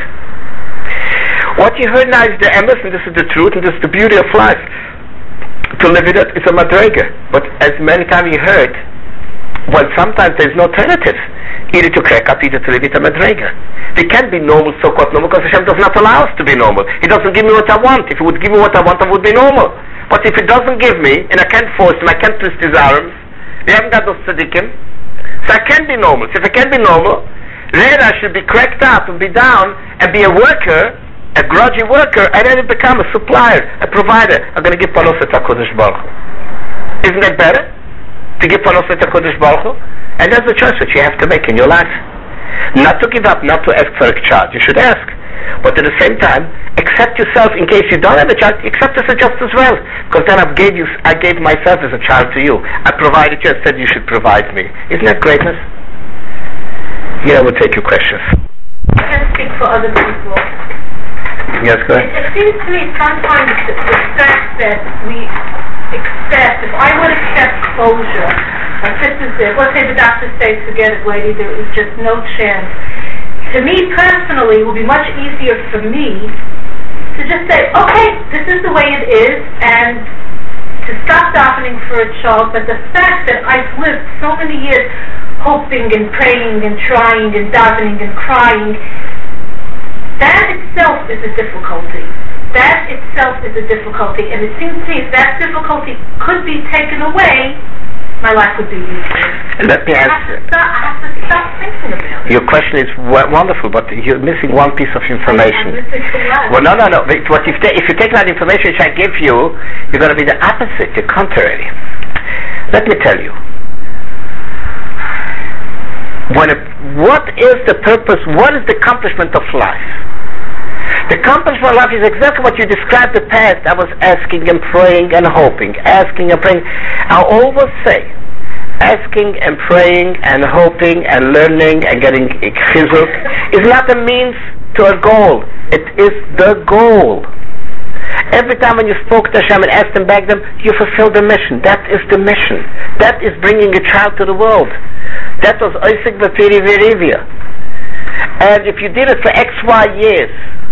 Speaker 1: What you heard now is the emes, and this is the truth, and this is the beauty of life. To live with it, it's a madrega. But as many times you heard, well, sometimes there's no alternative. either to crack up, either to leave it a madrega. We can't be normal, so-called normal, because Hashem does not allow us to be normal. He doesn't give me what I want. If He would give me what I want, I would be normal. But if He doesn't give me, and I can't force Him, I can't twist His arms, we haven't got those tzaddikim, so I can't be normal. So if I can't be normal, then I should be cracked up and be down and be a worker, a grudgy worker, and then become a supplier, a provider. I'm going to give panos et HaKadosh Baruch Hu. Isn't that better? To give panos et HaKadosh Baruch Hu? And that's the choice that you have to make in your life. Not to give up, not to ask for a child. You should ask. But at the same time, accept yourself in case you don't have a child, accept yourself just as well. Because then I gave you, I gave myself as a child to you. I provided you and said you should provide me. Isn't that greatness? Here I will take your questions.
Speaker 3: I can speak for other people.
Speaker 1: Yes, go ahead.
Speaker 3: It, it seems to me sometimes the, the fact that we accept, if I would accept closure, like this is it, let's say the doctor says, forget it, lady, there is just no chance. To me personally, it would be much easier for me to just say, okay, this is the way it is, and to stop davening for a child. But the fact that I've lived so many years hoping and praying and trying and davening and crying, that itself is a difficulty. That itself is a difficulty, and it seems to me if that difficulty could be taken away, my life would be easier.
Speaker 1: Let me answer.
Speaker 3: I, I have to stop thinking about it.
Speaker 1: Your question is w- wonderful, but you're missing one piece of information.
Speaker 3: I'm missing the rest.
Speaker 1: Well, no, no, no. What if, ta- if you take that information which I give you, you're going to be the opposite, the contrary. Let me tell you. When a, what is the purpose, what is the accomplishment of life? The accomplishment of life is exactly what you described the past. I was asking and praying and hoping, asking and praying. I always say, asking and praying and hoping and learning and getting chizuk is not a means to a goal. It is the goal. Every time when you spoke to Hashem and asked Him back them, you fulfilled the mission. That is the mission. That is bringing a child to the world. That was Oisik B'Piri V'Rivia. And if you did it for X, Y years,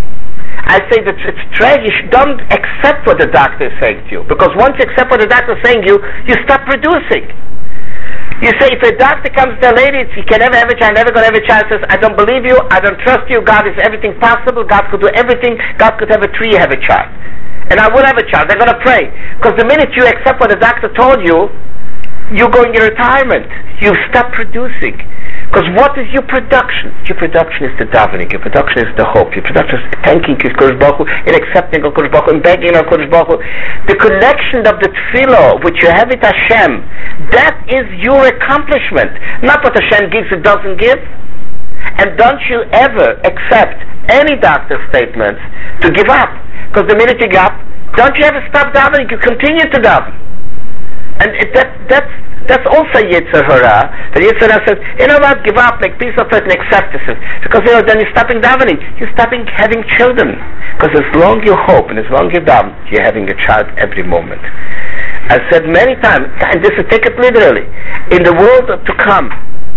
Speaker 1: I say that it's tragic. You don't accept what the doctor is saying to you. Because once you accept what the doctor is saying to you, you stop producing. You say, if a doctor comes to a lady, he can never have a child, never going to have a child, says, I don't believe you, I don't trust you, God is everything possible, God could do everything, God could have a tree, have a child. And I will have a child, they're going to pray. Because the minute you accept what the doctor told you, you're going in retirement. You stop producing. Because what is your production? Your production is the davening. Your production is the hope. Your production is thanking Kodesh Baruch Hu, and accepting Kodesh Baruch Hu, and begging Kodesh Baruch Hu. The connection of the tefillah which you have with Hashem, that is your accomplishment. Not what Hashem gives, it doesn't give. And don't you ever accept any doctor's statements to give up. Because the minute you give up, don't you ever stop davening? You continue to daven. And it, that, that's That's also Yetzer Hara. The Yetzer Hara says, you know what, give up, make peace of it, and accept this. Because you know, then you're stopping davening. You're stopping having children. Because as long you hope and as long you daven, you're having a child every moment. I've said many times, and this is, take it literally, in the world to come,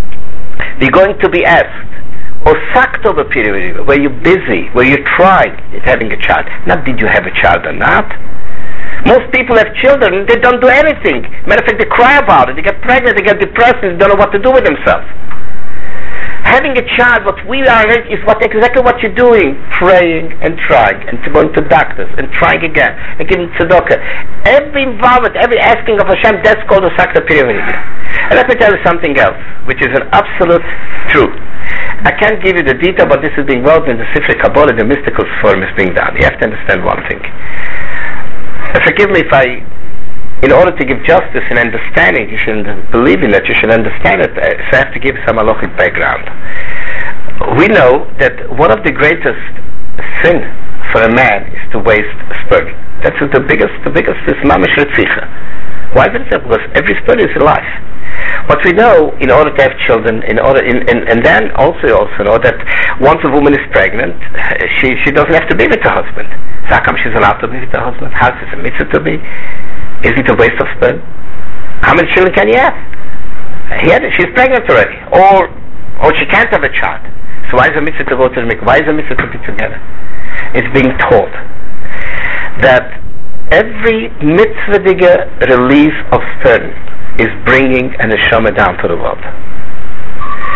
Speaker 1: we're going to be asked, or sucked over a period where you're busy, where you're trying at having a child. Not did you have a child or not. Most people have children and they don't do anything. Matter of fact, they cry about it, they get pregnant, they get depressed, and they don't know what to do with themselves. Having a child, what we are is what exactly what you're doing, praying and trying, and going to doctors, and trying again, and giving tzedakah. Every involvement, every asking of Hashem, that's called a sakta pirividi. And let me tell you something else, which is an absolute truth. I can't give you the detail, but this is being woven in the Sifrei Kabbalah, the mystical form is being done. You have to understand one thing. Forgive me if I, in order to give justice and understanding, you should believe in it, you should understand it, so I have to give some halachic background. We know that one of the greatest sin for a man is to waste sperm. That's the biggest, the biggest is mamish retzicha. Why is it that? Because every sperm is life. What we know, in order to have children, in order, in, in, and then also also know that once a woman is pregnant, she she doesn't have to be with her husband. So how come she's allowed to be with her husband? How is it a mitzvah to be? Is it a waste of sperm? How many children can you have? He had, she's pregnant already, or or she can't have a child. So why is a mitzvah to go to the mikvah? Why is a mitzvah to be together? It's being taught that every mitzvah release of sperm is bringing a neshama down to the world.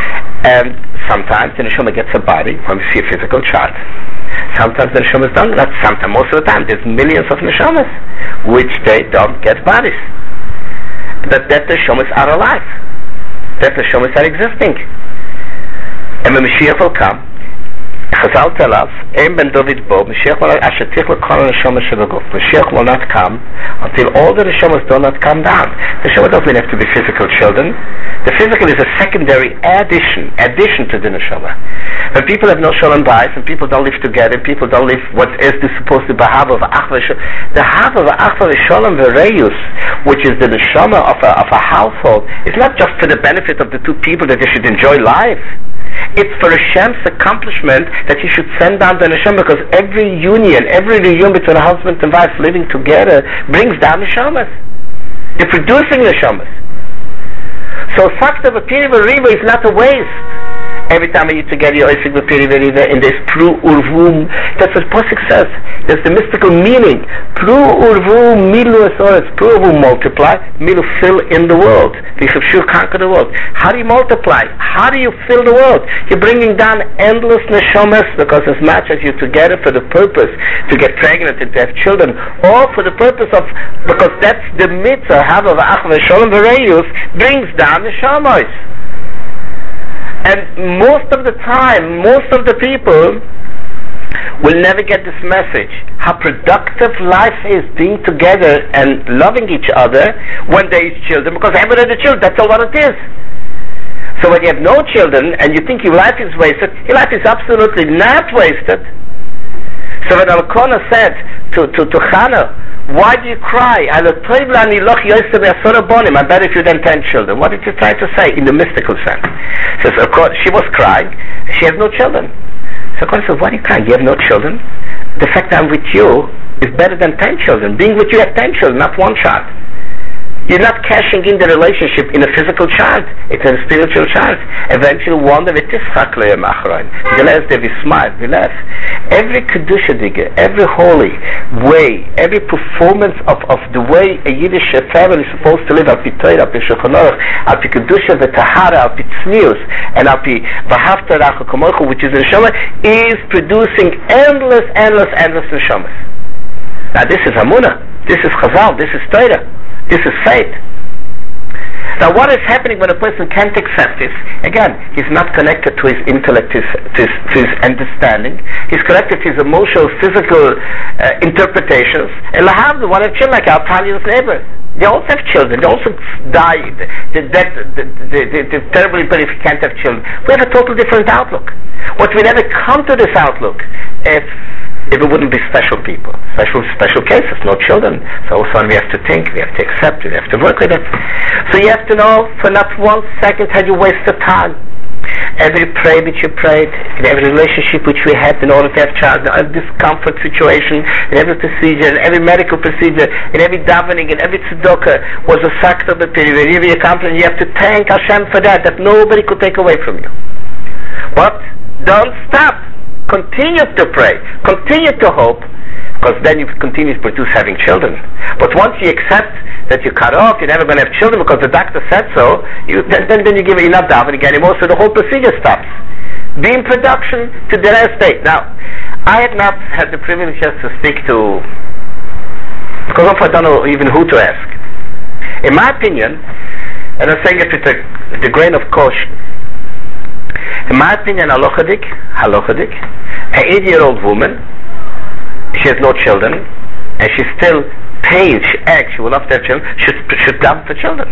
Speaker 1: And sometimes the neshama gets a body when we see a physical child. Sometimes the neshama is done. Not sometimes, most of the time. There's millions of neshamas which they don't get bodies. But that neshamas are alive. That neshamas are existing. And when Mashiach will come, Chazal tell us, Ein ben David bo, Mashiach will Mashiach will not come until all the neshamas do not come down. The neshama doesn't have to be physical children. The physical is a secondary addition, addition to the neshama. When people have no shalom bayis, and people don't live together, people don't live what is supposed to be hava of achva, the hava of achva shalom v'reyus, which is the neshama of a, of a household, is not just for the benefit of the two people that they should enjoy life. It's for Hashem's accomplishment that He should send down the neshama, because every union, every reunion between a husband and wife living together brings down neshamas. They're producing neshamas. So Sakta V'Piri V'Riva is not a waste. Every time you together, you Oisik V'Piri V'Riva, and there's Pru Urvum. That's what Pasuk says. There's the mystical meaning. Pru Urvum Milu Esoretz. Pru Urvum multiply. Milu fill in the world. V'Yishuvshu conquer the world. How do you multiply? How do you fill the world? You're bringing down endless neshamas, because as much as you're together for the purpose to get pregnant and to have children, or for the purpose of, because that's the mitzvah, Hava V'Achva Shalom V'Reyus, brings down neshamas. And most of the time, most of the people will never get this message, how productive life is being together and loving each other when there is children, because everybody has children, that's all what it is. So when you have no children and you think your life is wasted, your life is absolutely not wasted. So when Elkanah said to, to, to Hannah, why do you cry? I'm better if you than ten children. What did you try to say in the mystical sense? Says, of course, she was crying. She has no children. So God says, why are you crying? You have no children? The fact that I'm with you is better than ten children. Being with you, you have ten children, not one child. You're not cashing in the relationship in a physical child. It's a spiritual child. Eventually, one of it is chakle machron. The last day we smile, we laugh. Every kedusha digger, every holy way, every performance of, of the way a Yiddish family is supposed to live, al pi Torah, al pi Shulchan Aruch, al pi kedusha v'tahara, al pi tznius, and al pi v'hafta racha kamochu, which is the neshama, is producing endless, endless, endless neshamas. Now this is Amunah, this is Chazal, this is Torah. This is faith. Now what is happening when a person can't accept this? Again, he's not connected to his intellect, his, to, his, to his understanding. He's connected to his emotional, physical uh, interpretations. And Lahavdu, one have children like our Palya's neighbors. They also have children. They also die. They're, they're, they're terribly bad if you can't have children. We have a total different outlook. What we never come to this outlook if if it wouldn't be special people, special special cases, no children. So also we have to think, we have to accept it, we have to work with it. So you have to know, for not one second had you wasted time. Every prayer which you prayed, in every relationship which we had in order to have child, in every discomfort situation, in every procedure, in every medical procedure, in every davening, in every tzedakah, was a factor that you accomplished. You have to thank Hashem for that, that nobody could take away from you. But don't stop. Continue to pray, continue to hope, because then you continue to produce having children. But once you accept that you're cut off, you're never going to have children because the doctor said so, you, then, then, then you give it enough davening anymore, so the whole procedure stops. Be in production to the last day. Now, I have not had the privilege just to speak to, because I don't know even who to ask. In my opinion, and I'm saying it with the, the grain of caution, in my opinion, halachadik, halachadik, an eighty-year-old woman, she has no children, and she still pays, she acts, she will love to have children, should, should daven for children.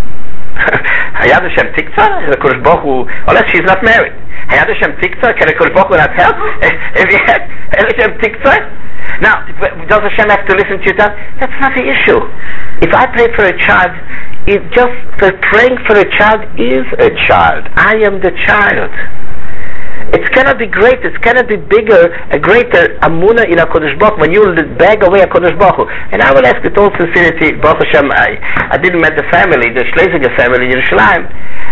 Speaker 1: Hayad Hashem tiktzah, the Kodesh Baruch Hu, unless she's not married. Hayad Hashem tiktzah, can the Kodesh Baruch Hu not help? If you had Hayad Hashem tiktzah? Now, does Hashem have to listen to you? That's not the issue. If I pray for a child, it just the praying for a child is a child. I am the child. It's gonna be great. It's gonna be bigger, a greater amuna in a Kodesh Baruch when you bag away a Kodesh Baruch Hu. And I will ask with all sincerity, Baruch Hashem, I, I didn't met the family, the Schlesinger family in Yerushalayim.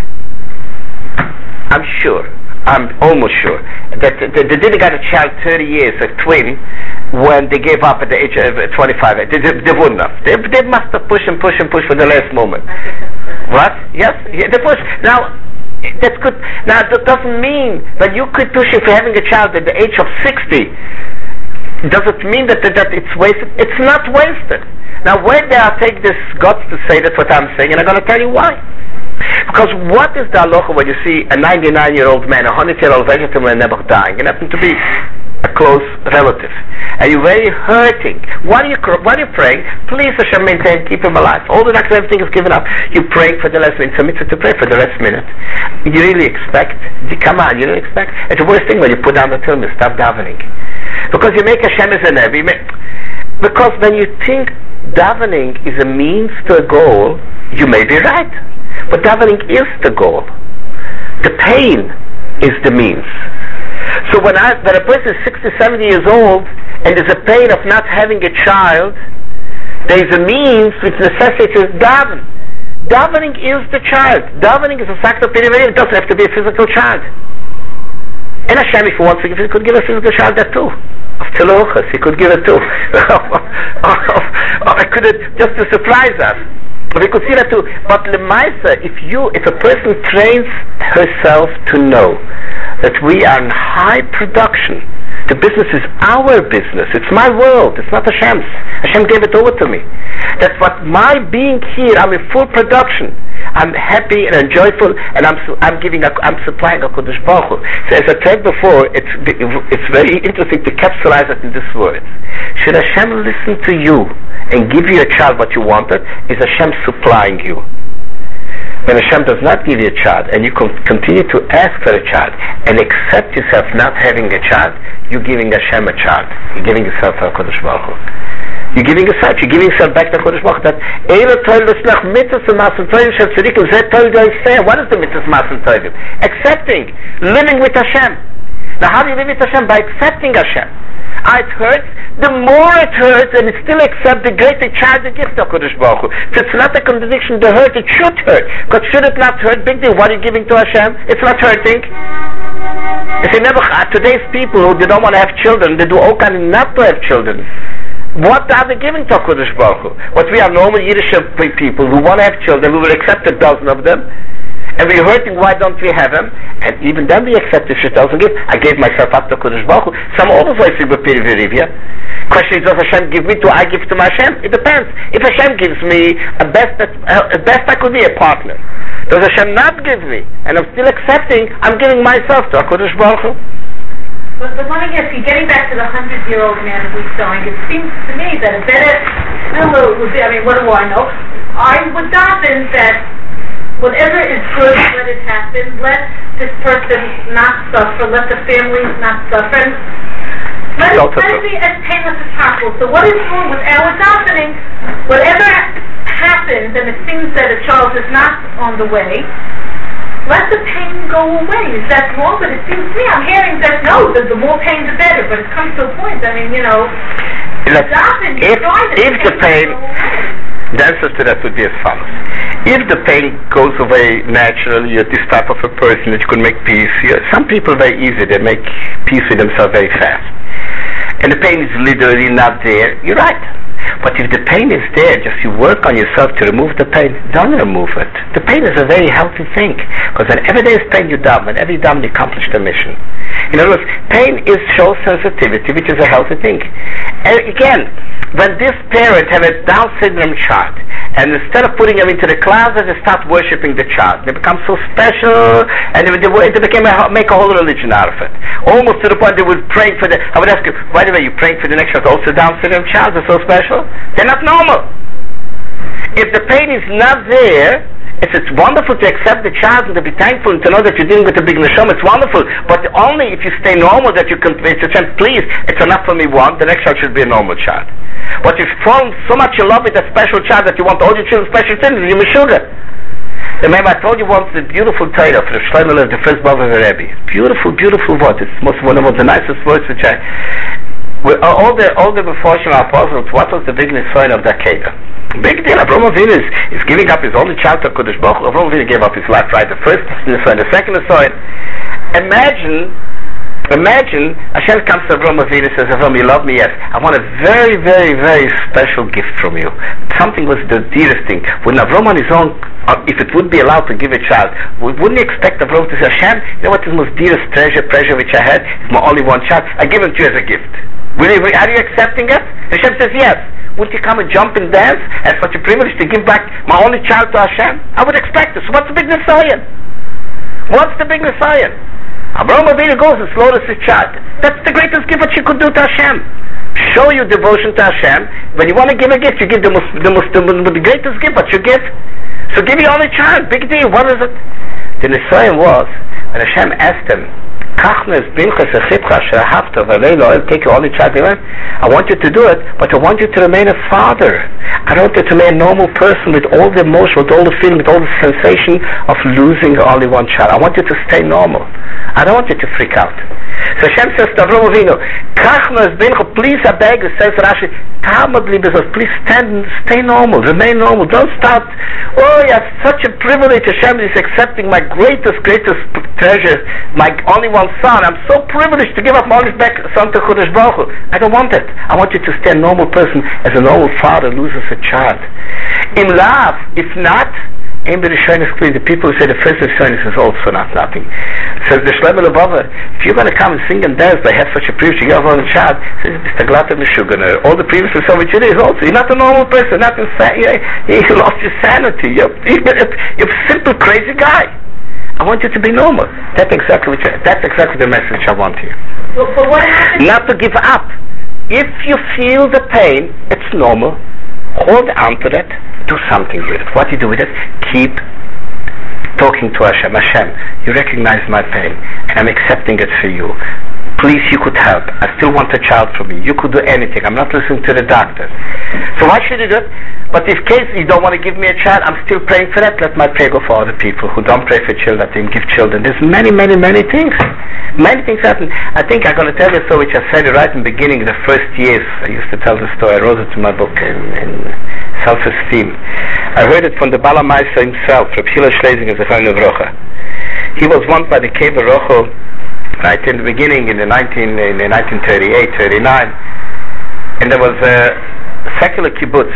Speaker 1: I'm sure, I'm almost sure that they, they didn't got a child thirty years, a twin, when they gave up at the age of twenty-five. They, they, they wouldn't have. They, they must have pushed and pushed and pushed for the last moment. What? Yes, yeah, they pushed. Now, that could, now that doesn't mean that you could push for having a child at the age of sixty. Does it mean that, that, that it's wasted? It's not wasted. Now where did I take this guts to say that's what I'm saying, and I'm going to tell you why. Because what is the halacha when you see a ninety-nine-year-old man, a hundred-year-old vegetarian never dying, and happen to be a close relative, and you're very hurting? What are you, what are you praying? Please Hashem maintain, keep him alive. All the next everything is given up. You're praying for the last minute. It's a mitzvah to pray for the last minute. You really expect? Come on, you don't expect? It's the worst thing when you put down the tefillin, you stop davening. Because you make Hashem as a Nevi. Because when you think davening is a means to a goal, you may be right. But davening is the goal. The pain is the means. So when, I, when a person is sixty, seventy years old and there's a pain of not having a child, there is a means which necessitates daven. Davening is the child. Davening is a factor of pain. It doesn't have to be a physical child. And Hashem, if he wants to give it, he could give a physical child that too. Of Telochas, he could give it too. I could have, just to surprise us. We could see that too. But Lemaisa, if you, if a person trains herself to know that we are in high production, the business is our business. It's my world. It's not Hashem's. Hashem gave it over to me. That's what my being here. I'm in full production. I'm happy and joyful, and I'm I'm giving. A, I'm supplying a Kodesh Baruch Hu. So as I said before, it's it's very interesting to capsulize it in this word. Should Hashem listen to you and give you a child what you wanted? Is Hashem supplying you? When Hashem does not give you a child, and you continue to ask for a child and accept yourself not having a child, you're giving Hashem a child. You're giving yourself a Kodesh Baruch Hu. You're giving yourself, you're giving yourself back to Kodesh Baruch Hu. That Eila Toil L'Slach Mitzvahs Masen Toil Shem Tzadikim Zeh Toil Doiseh. What is the Mitzvahs Masen Toilim? Accepting, living with Hashem. Now how do you live with Hashem? By accepting Hashem. Ah, it hurts. The more it hurts, and it still accept the greater child the gift of Kodesh Baruch Hu. So it's not a contradiction. The hurt, it should hurt. Because should it not hurt? Big deal. What are you giving to Hashem? It's not hurting. If you never, today's people who they don't want to have children, they do all kind of not to have children. What are they giving to Kodesh Baruch Hu? What we are normal Yiddish people who want to have children, we will accept a dozen of them. And we're hurting, why don't we have them? And even then we accept if she doesn't give. I gave myself up to Kodesh Baruch Hu. Some others like to be Perivia. Question is, does Hashem give me to, I give to my Hashem? It depends. If Hashem gives me a best, a best I could be a partner. Does Hashem not give me? And I'm still accepting, I'm giving myself to Kodesh Baruch Hu.
Speaker 3: But, but let me ask you, getting back to the hundred-year-old man who's dying, it seems to me that a better still would be, I mean, what do I know? I would daven that whatever is good, let it happen. Let this person not suffer. Let the families not suffer. And let, it, let it be as painless as possible. So what is wrong with our davening? Whatever happens, and it seems that a child is not on the way, let the pain go away. Is that wrong? But it seems to me, I'm hearing that no, the, the more pain the better. But it comes to a point, I mean, you know,
Speaker 1: Look, daven, if, if the pain, the answer to that would be as follows. If the pain goes away naturally, you're this type of a person that you can make peace. You're, some people very easy, they make peace with themselves very fast. And the pain is literally not there, you're right. But if the pain is there, just you work on yourself to remove the pain, don't remove it. The pain is a very healthy thing. Because whenever there is pain, you daven. And every daven, you accomplish the mission. In other words, pain is shows sensitivity, which is a healthy thing. And again, when this parent have a Down syndrome child, and instead of putting them into the closet, they start worshipping the child. They become so special, and they, they, they became a, make a whole religion out of it. Almost to the point they would pray for the, I would ask you, by the way, you praying for the next child, also Down syndrome child, they're so special? They're not normal. If the pain is not there, it's, it's wonderful to accept the child and to be thankful and to know that you're dealing with a big neshama. It's wonderful. But only if you stay normal that you can, it's a chance, please, it's enough for me one, the next child should be a normal child. But if you've fallen so much in love with a special child that you want all your children special things, you're Meshuggah. Remember, I told you once the beautiful Torah for the Shlomo Lev, the first Bava of the Rebbe. Beautiful, beautiful word. It's most one of the nicest words which I... With all the all the Meforshim apostles, what was the big sign of that Kedah? Big deal. Avraham Avinu is, is giving up his only child to Kodesh Baruch Hu. Avraham Avinu gave up his life, right? The first sign, the second sign. Imagine Imagine Hashem comes to Avram Avinu and says, Avram, you love me? Yes. I want a very, very, very special gift from you. Something was the dearest thing. When Avram on his own, uh, if it would be allowed to give a child, wouldn't he expect Avram to say, Hashem, you know what is the most dearest treasure, treasure which I had? It's my only one child. I give it to you as a gift. Will you, are you accepting it? Hashem says, yes. Wouldn't you come and jump and dance as such a privilege to give back my only child to Hashem? I would expect it. So what's the big Nisayan? What's the big Nisayan? Abraham Avinu goes and slaughters his child. That's the greatest gift that you could do to Hashem. Show your devotion to Hashem. When you want to give a gift, you give the most, the most, the, the greatest gift that you give. So give your only child. Big deal. What is it? The Nisayan was when Hashem asked him, take your only child. I want you to do it, but I want you to remain a father. I don't want you to remain a normal person with all the emotion, with all the feeling, with all the sensation of losing only one child. I want you to stay normal. I don't want you to freak out. So Hashem says to Avraham Avinu, please, I beg, it says Rashi, please stand, stay normal, remain normal. Don't start, oh, you have such a privilege. Hashem is accepting my greatest, greatest treasure, my only one son. I'm so privileged to give up my only son to Chodesh Baruch Hu. I don't want it. I want you to stay a normal person as a normal father loses a child. In love, if not, the people who say the first Rishonis is also not nothing. Says the Shlomo Lubavitcher, if you're going to come and sing and dance, they have such a privilege, you have on a child, says Mister Glatter Meshuggah. All the previous Rishonim you is also, you're not a normal person, not insane, you, you lost your sanity, you're, you're, you're a simple crazy guy. I want you to be normal. That's exactly what you, that's exactly the message I want here.
Speaker 3: Well, but what happened?
Speaker 1: Not to give up. If you feel the pain, it's normal. Hold on to that. Do something with it. What do you do with it? Keep talking to Hashem. Hashem, you recognize my pain, and I'm accepting it for you. Please, you could help. I still want a child from you. You could do anything. I'm not listening to the doctor. So why should you do it? But if case you don't want to give me a child, I'm still praying for that. Let my prayer go for other people who don't pray for children, that they give children. There's many, many, many things. Many things happen. I think I'm going to tell you a story which I said right in the beginning, the first years. I used to tell the story. I wrote it in my book in, in Self-Esteem. I heard it from the Bala Meister himself, Reb Hillel Schlesinger Zechariah Nevrocha. He was once by the Cave of Rochel, right in the beginning, in the nineteen in the nineteen thirty-eight, thirty-nine, and there was a secular kibbutz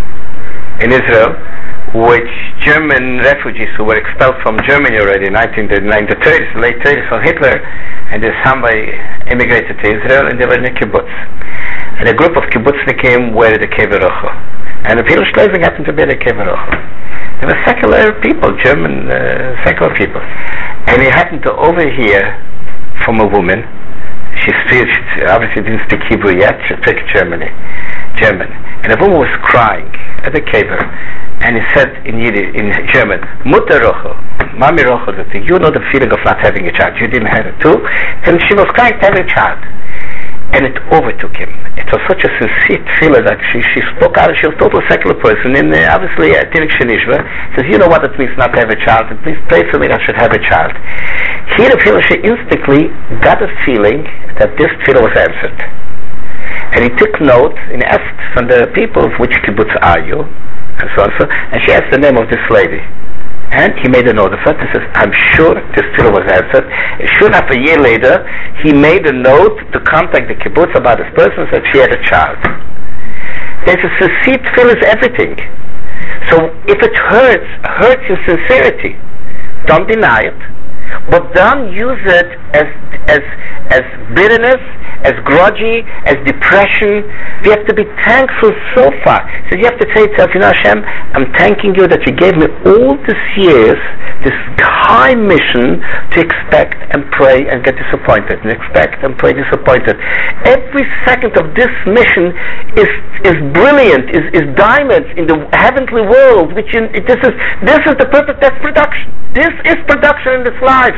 Speaker 1: in Israel, which German refugees who were expelled from Germany already in nineteen thirty-nine, the thirties, late thirties, from Hitler, and this somebody immigrated to Israel, and they were in a kibbutz. And a group of kibbutznikim were at the Cave of Rochel, and the Hillel Schlesinger happened to be at the Cave of Rochel. They were secular people, German uh, secular people, and he happened to overhear from a woman. She, she obviously didn't speak Hebrew yet. She spoke Germany, German, and the woman was crying at the cave, and he said in Yiddish, in German, "Mutter Rochel, Mami Rochel, you know the feeling of not having a child. You didn't have it too." And she was crying to have a child, and it overtook him. It was such a sincere feeling that she she spoke out. She was a total secular person, and uh, obviously uh, Tinik Shenishva says, "You know what it means not to have a child, and please pray for me that I should have a child." Here, the feeling, she instantly got a feeling that this tefillah was answered. And he took note and asked from the people of which kibbutz are you, and so on, so, and she asked the name of this lady. And he made a note of it. He says, I'm sure this tefillah was answered. And sure enough, a year later, he made a note to contact the kibbutz about this person, said she had a child. There's a sincere tefillah is everything. So if it hurts, hurts in sincerity. Don't deny it. But don't use it as as as bitterness, as grudgy, as depression. We have to be thankful so far. So you have to say to yourself, you know, Hashem, I'm thanking you that you gave me all these years, this high mission to expect and pray and get disappointed, and expect and pray disappointed. Every second of this mission is is brilliant, is, is diamonds in the heavenly world. Which in, this is this is the purpose. That's production. This is production in this life.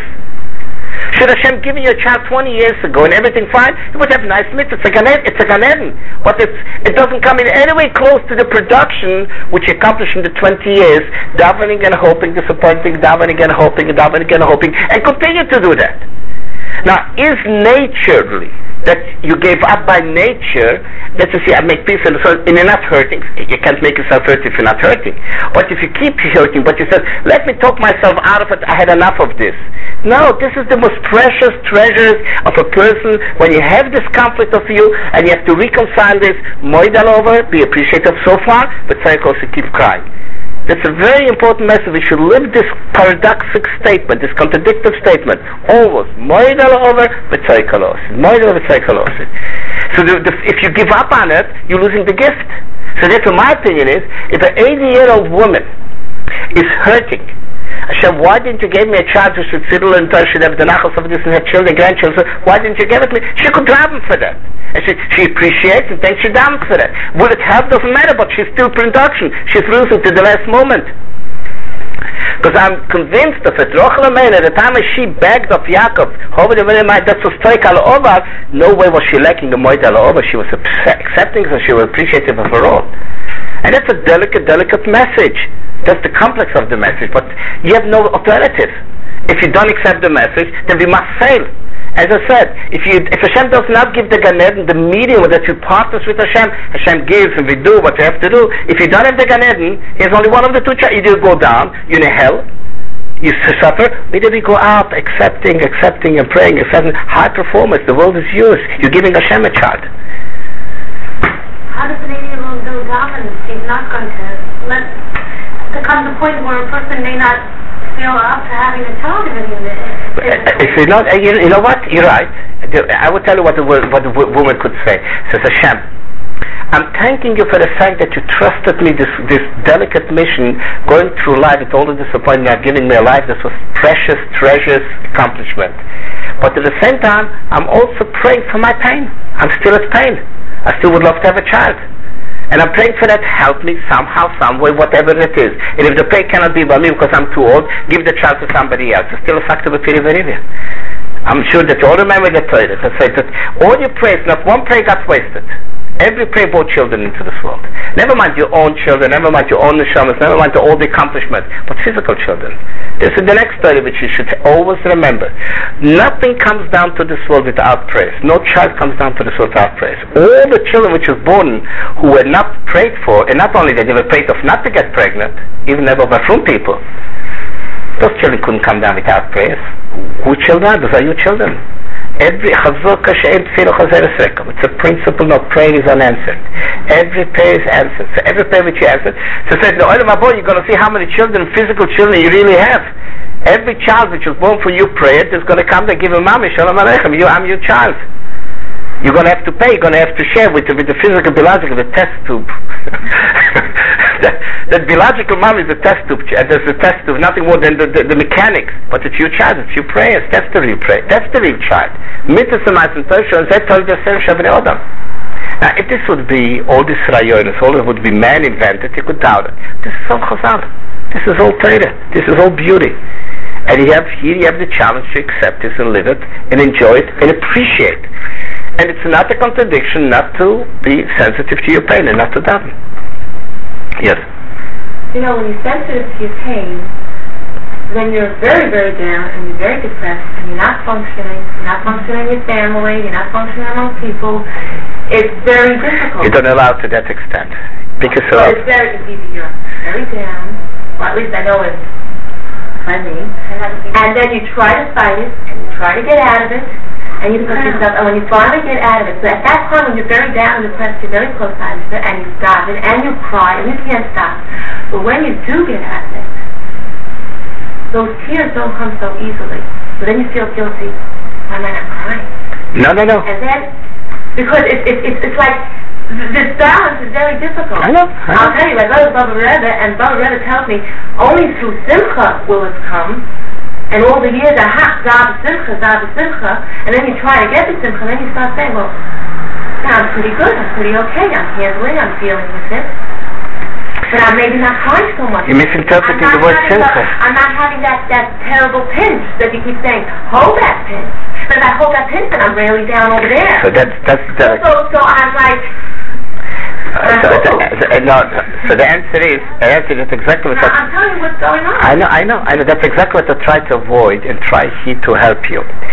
Speaker 1: Should Hashem give you a child twenty years ago and everything fine, it would have nice mitzvahs. It's a Gan Eden, it's a Gan Eden. But it's, it doesn't come in any way close to the production which you accomplished in the twenty years, davening and hoping, disappointing, davening and hoping, davening and hoping, and continue to do that. Now, is naturally that you gave up by nature let's just say I make peace and so and you're not hurting. You can't make yourself hurt if you're not hurting. But if you keep hurting, but you said, let me talk myself out of it, I had enough of this. No, this is the most precious treasures of a person when you have this conflict of you and you have to reconcile this, moidal over, be appreciative so far, but also keep crying. That's a very important message. We should live this paradoxic statement, this contradictory statement. Always. Moidal over, v'tzaykalosis. Moidal over, v'tzaykalosis. So the, the, if you give up on it, you're losing the gift. So therefore my opinion is, if an eighty-year-old woman is hurting, Hashem, why didn't you give me a child who should sit and should have the nachos of this and have children, grandchildren? Why didn't you give it to me? She could drive him for that. And she, she appreciates and thanks she done for that. Would it help? Doesn't matter, but she's still production. She's losing to the last moment. Because I'm convinced that at Rochel Amen, at the time she begged of Yaakov, that's was Toik al Ovar, no way was she lacking the Moed al Ovar. She was accepting and she was appreciative of her own. And that's a delicate, delicate message. That's the complex of the message. But you have no alternative. If you don't accept the message, then we must fail. As I said, if you if Hashem does not give the Gan Eden, the medium that you partners with Hashem, Hashem gives and we do what you have to do. If you don't have the Gan Eden, here's only one of the two choices. Either you go down, you're in hell, you suffer, either we go up, accepting, accepting and praying, accepting, high performance, the world is yours. You're giving Hashem a child.
Speaker 2: How does an eighty-year-old go down and she's not going to let there comes a point where a person may not feel up to having a child in it.
Speaker 1: If you're not, you, you know what? You're right. I will tell you what the what the woman could say. Says Hashem, I'm thanking you for the fact that you trusted me this this delicate mission, going through life with all the disappointment, not giving me a life that was precious, treasures, accomplishment. But at the same time, I'm also praying for my pain. I'm still at pain. I still would love to have a child. And I'm praying for that, help me somehow, some way, whatever it is. And if the pain cannot be by me because I'm too old, give the child to somebody else. It's still a fact of a periverivia. I'm sure that you all remember the Torah. I say that all your prayers, not one prayer got wasted. Every prayer brought children into this world. Never mind your own children, never mind your own neshamas, never mind all the accomplishments, but physical children. This is the next story which you should always remember. Nothing comes down to this world without praise. No child comes down to this world without praise. All the children which were born who were not prayed for, and not only that they were prayed of not to get pregnant, even never by from people, those children couldn't come down without praise. Who children are? Those are your children. Every chazor kashem tefillah chazer esrekom. It's a principle of prayer is unanswered. Every prayer is answered. So every prayer which you answered. So said the oil of boy, you're going to see how many children, physical children, you really have. Every child which was born for you prayer is going to come and give a mommy shalom aleichem. You, I'm your child. You're going to have to pay. You're going to have to share with the, with the physical, biological, the test tube. that, that biological mom is the test tube. And there's the test tube, nothing more than the, the, the mechanics. But it's your child. It's your prayers. That's the real prayer. That's the real child. Mitzvah and Tosha and Zet told yourself Shavnei Odom. Now, if this would be all this rayonis, all it would be man invented, you could doubt it. This is all Chazal. This is all Torah. This is all beauty. And you have here you have the challenge to accept this and live it and enjoy it and appreciate. And it's not a contradiction not to be sensitive to your pain and not to doubt it. Yes.
Speaker 4: You know, when you're sensitive to your pain, when you're very, very down and you're very depressed and you're not functioning, you're not functioning in your family, you're not functioning among people, it's very difficult.
Speaker 1: You don't allow it to that extent. Because
Speaker 4: well, it's very easy. You're very down, or at least I know it's plenty, and then you try to fight it and you try to get out of it. And you push yourself, and when you finally get out of it, so at that time when you're very down and depressed, you're very close to it, and you stop it, and you cry, and you can't stop. But when you do get out of it, those tears don't come so easily. So then you feel guilty. Why am I not crying?
Speaker 1: No, no, no.
Speaker 4: And then, because it, it, it, it's like, this balance is very difficult.
Speaker 1: I know. I know.
Speaker 4: I'll tell you, I go to Baba Rebbe, and Baba Rebbe tells me, only through Simcha will it come. And all the years are hot, Zah b'simcha, Zah b'simcha, and then you try to get the simcha, and then you start saying, well, yeah, I'm pretty good, I'm pretty okay, I'm handling, I'm feeling with it. But I'm maybe not crying so much.
Speaker 1: You're misinterpreting the word simcha.
Speaker 4: I'm not having that, that terrible pinch that you keep saying, hold that pinch. But if I hold that pinch, then I'm really down over there.
Speaker 1: So that's, that's the...
Speaker 4: So, so I'm like...
Speaker 1: Uh, so, uh, uh, no, so the answer is, the answer is exactly what
Speaker 4: no, I'm telling you what's going on.
Speaker 1: I know, I know, I know. That's exactly what I try to avoid and try here to help you.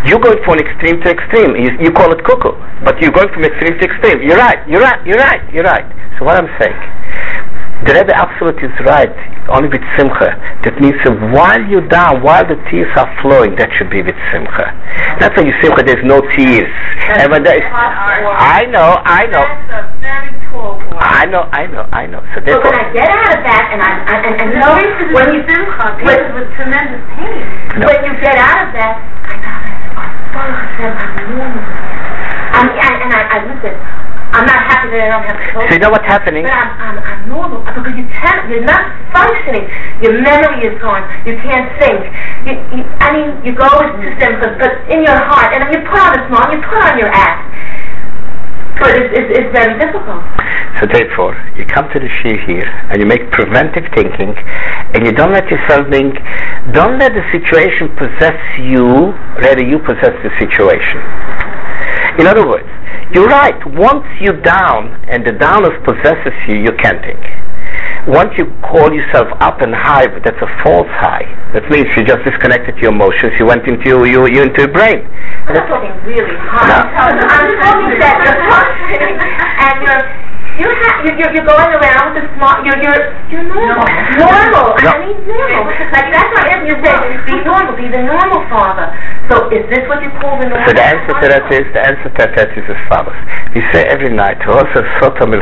Speaker 1: You're going from extreme to extreme. You, you call it cuckoo, but you're going from extreme to extreme. You're right, you're right, you're right, you're right. So what I'm saying, the Rebbe absolutely is right, only with simcha. That means that while you're down, while the tears are flowing, that should be with simcha. Not when you simcha, there's no tears. And when there is, I know, I know.
Speaker 3: That's a very tall one.
Speaker 1: I know, I know, I know. So
Speaker 4: But when I get out of that, and I, I and, and no, when you
Speaker 2: simcha,
Speaker 4: when,
Speaker 2: with tremendous pain.
Speaker 1: No.
Speaker 4: when you get out of that, I know that I'm normal. I'm, and, and I, I listen. I'm not happy that I don't have to
Speaker 1: So you know what's happening?
Speaker 4: But I'm, I'm, I'm normal because you can't. You're not functioning. Your memory is gone. You can't think. You, you, I mean, you go to simple, but in your heart, and you put on a smile, you put on your act. But it's, it's, it's very difficult.
Speaker 1: So therefore, you come to the shir here, and you make preventive thinking, and you don't let yourself think, don't let the situation possess you, rather you possess the situation. In other words, you're right, once you're down, and the downness possesses you, you can't think. Once you call yourself up and high, but that's a false high. That means you just disconnected your emotions, you went into your, you, you into your brain.
Speaker 4: I'm not talking really high.
Speaker 1: No.
Speaker 4: I'm talking that you're functioning, and you're you ha- you're, you're you're going around with a small. You're you're you're normal. Normal.
Speaker 1: No.
Speaker 4: I mean normal. Like that's what you said. Be normal. Be the normal father. So is this what you call the normal?
Speaker 1: So the answer to that is the answer to that is as follows. We say every night, remove the satan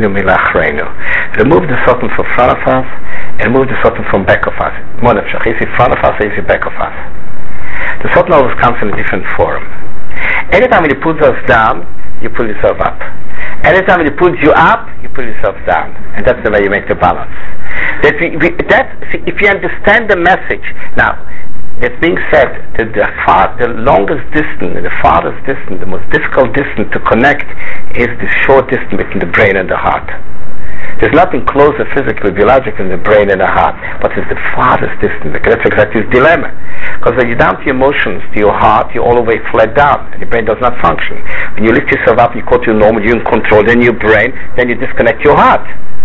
Speaker 1: from front of us and remove the satan from back of us. Is he front of us or is he back of us? The satan always comes in a different form. Anytime when he puts us down, you pull yourself up. Anytime when he pulls you up, you pull yourself down. And that's the way you make the balance. That we, we, that, see, if you understand the message, now, it's being said that the, far, the longest distance, the farthest distance, the most difficult distance to connect is the short distance between the brain and the heart. There's nothing closer physically, biologically than the brain and the heart, but it's the farthest distance. That's exactly his dilemma. Because when you're down to your emotions, to your heart, you're all the way flat down, and your brain does not function. When you lift yourself up, you go to your normal, you're in control, then your brain, then you disconnect your heart.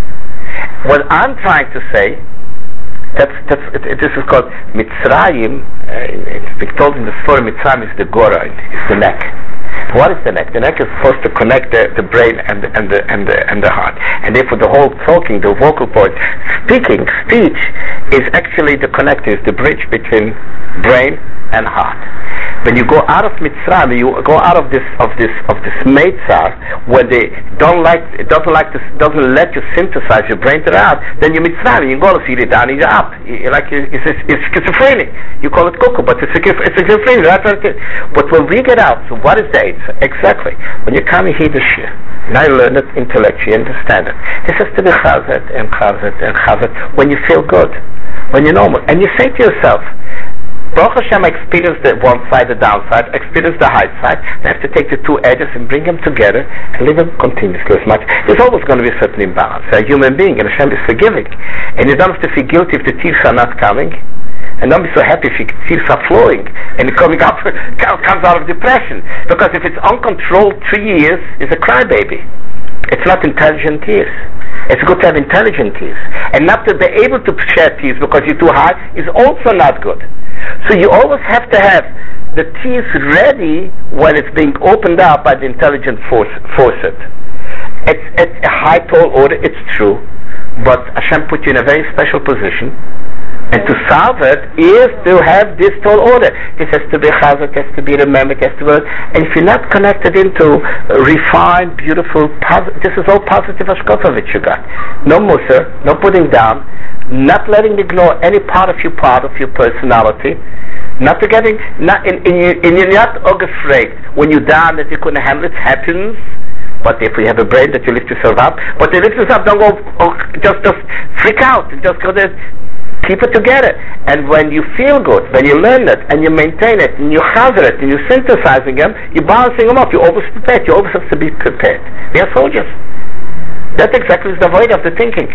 Speaker 1: What I'm trying to say, that's, that's, it, it, this is called Mitzrayim, uh, it's been told in the story, Mitzrayim is the gora, it's the neck. What is the neck? The neck is supposed to connect the, the brain and the, and the and the and the heart, and therefore the whole talking, the vocal point, speaking, speech is actually the connector, is the bridge between brain and heart. When you go out of Mitzrayim, you go out of this of this of this Meitzar, where they don't like it doesn't like this doesn't let you synthesize your brain to the heart. Then you Mitzrayim, you go to see it down, you're up. You, like it's, it's, it's schizophrenic. You call it cuckoo, but it's a, it's a schizophrenia. That's what it is. But when we get out, so what is the answer? Exactly. When you come and hear the shir, and I learn it intellectually, understand it. This has to be chazet and chazet and chazet when you feel good, when you're normal, and you say to yourself, Baruch Hashem, experience the one side, the downside, experience the high side. You have to take the two edges and bring them together and live them continuously as much. There's always going to be a certain imbalance. You're a human being, and Hashem is forgiving. And you don't have to feel guilty if the tears are not coming. And don't be so happy if your tears are flowing and coming up comes out of depression. Because if it's uncontrolled three years, it's a crybaby. It's not intelligent tears. It's good to have intelligent tears. And not to be able to shed tears because you're too high is also not good. So you always have to have the tears ready when it's being opened up by the intelligent force, force-it. It's at a high, tall order, it's true, but Hashem put you in a very special position, and to solve it is to have this tall order. This has to be chazak, has to be remembered, has to be, and if you're not connected into refined, beautiful, posi- this is all positive hashkafa which you got. No musar, no putting down, not letting ignore any part of your part of your personality, not to getting, not in, in, in, in you're not afraid when you're down that you couldn't handle it, happens. But if you have a brain that you lift yourself up, but you lift yourself, don't go, oh, just just freak out, just go there. Keep it together, and when you feel good, when you learn it, and you maintain it, and you chazer it, and you're synthesizing them, you're balancing them up, you're always prepared, you always have to be prepared. We are soldiers. That exactly is the void of the thinking.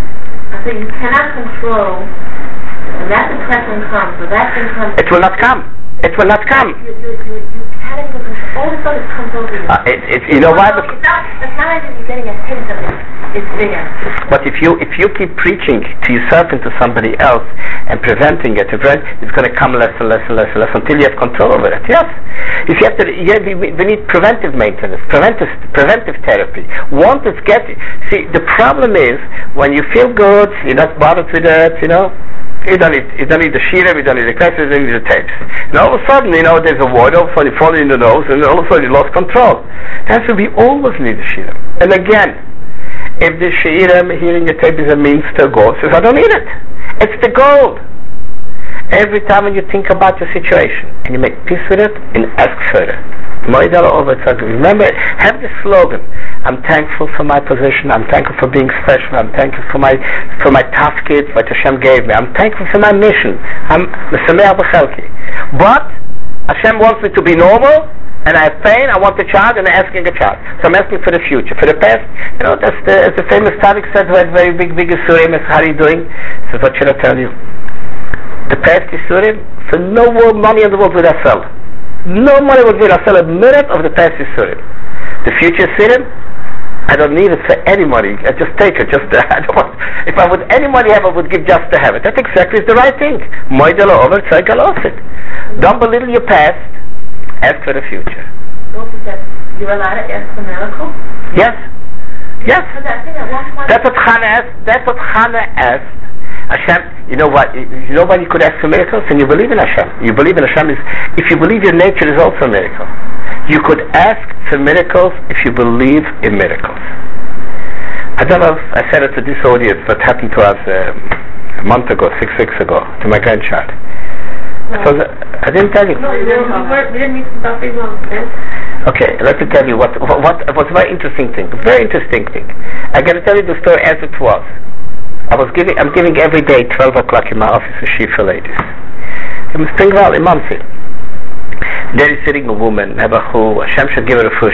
Speaker 4: So you cannot control, when that depression comes, or that thing comes...
Speaker 1: It will not come. It will not come.
Speaker 4: You, you, you, you cannot even control. all of a sudden it comes over you.
Speaker 1: Uh, it, it, you know why?
Speaker 4: No, it's not, it's not as if you're getting a hint of it. It's there.
Speaker 1: But if you if you keep preaching to yourself and to somebody else and preventing it, it's going to come less and less and less and less until you have control over it. Yes. If you have to, yeah, we, we need preventive maintenance, preventive preventive therapy. Once it's getting, see, the problem is when you feel good, you're not bothered with it, you know. You don't need, you don't need the shirim, you don't need the classes, you don't need the tapes. And all of a sudden, you know, there's a word, all of a sudden you fall in the nose, and all of a sudden you lost control. That's why we always need the shirim. And again, if the shirim, hearing the tape is a means to go, says, I don't need it. It's the goal. Every time when you think about your situation, and you make peace with it, and ask for it. Remember, have the slogan, I'm thankful for my position, I'm thankful for being special, I'm thankful for my for my tafkid, what Hashem gave me, I'm thankful for my mission, I'm mesameach b'chelki. But Hashem wants me to be normal, and I have pain, I want a child, and I'm asking a child. So I'm asking for the future. For the past, you know, that's the, as the famous tzaddik said, who had very big, big Yisurim, how are you doing? He says, what should I tell you? The past Yisurim, for no more money in the world would I sell. No money would I sell a minute of the past Yisurim. The future Yisurim, I don't need it for any money. I just take it. Just uh, I don't want, if I would any money have, I would give just to have it. That exactly is the right thing. Moidelo over it. Don't belittle your past. Ask for the future.
Speaker 4: You're allowed to ask for miracles?
Speaker 1: Yes. Yes. That's what Chana asked. That's what Chana asked. Hashem, you know what? You know why you could ask for miracles? And you believe in Hashem. You believe in Hashem is, if you believe your nature is also a miracle. You could ask for miracles if you believe in miracles. I don't know if I said it to this audience, but it happened to us um, a month ago, six weeks ago, to my grandchild. No. So the, I didn't tell you.
Speaker 4: No, you didn't, we didn't need to stop being wrong.
Speaker 1: Okay, let me tell you what, what, what was a very interesting thing. A very interesting thing. I'm going to tell you the story as it was. I was giving, I'm giving every day twelve o'clock in my office a shifa ladies. In Springvale, in Monsey. There is sitting a woman, Nebachu, Hashem should give her a fush,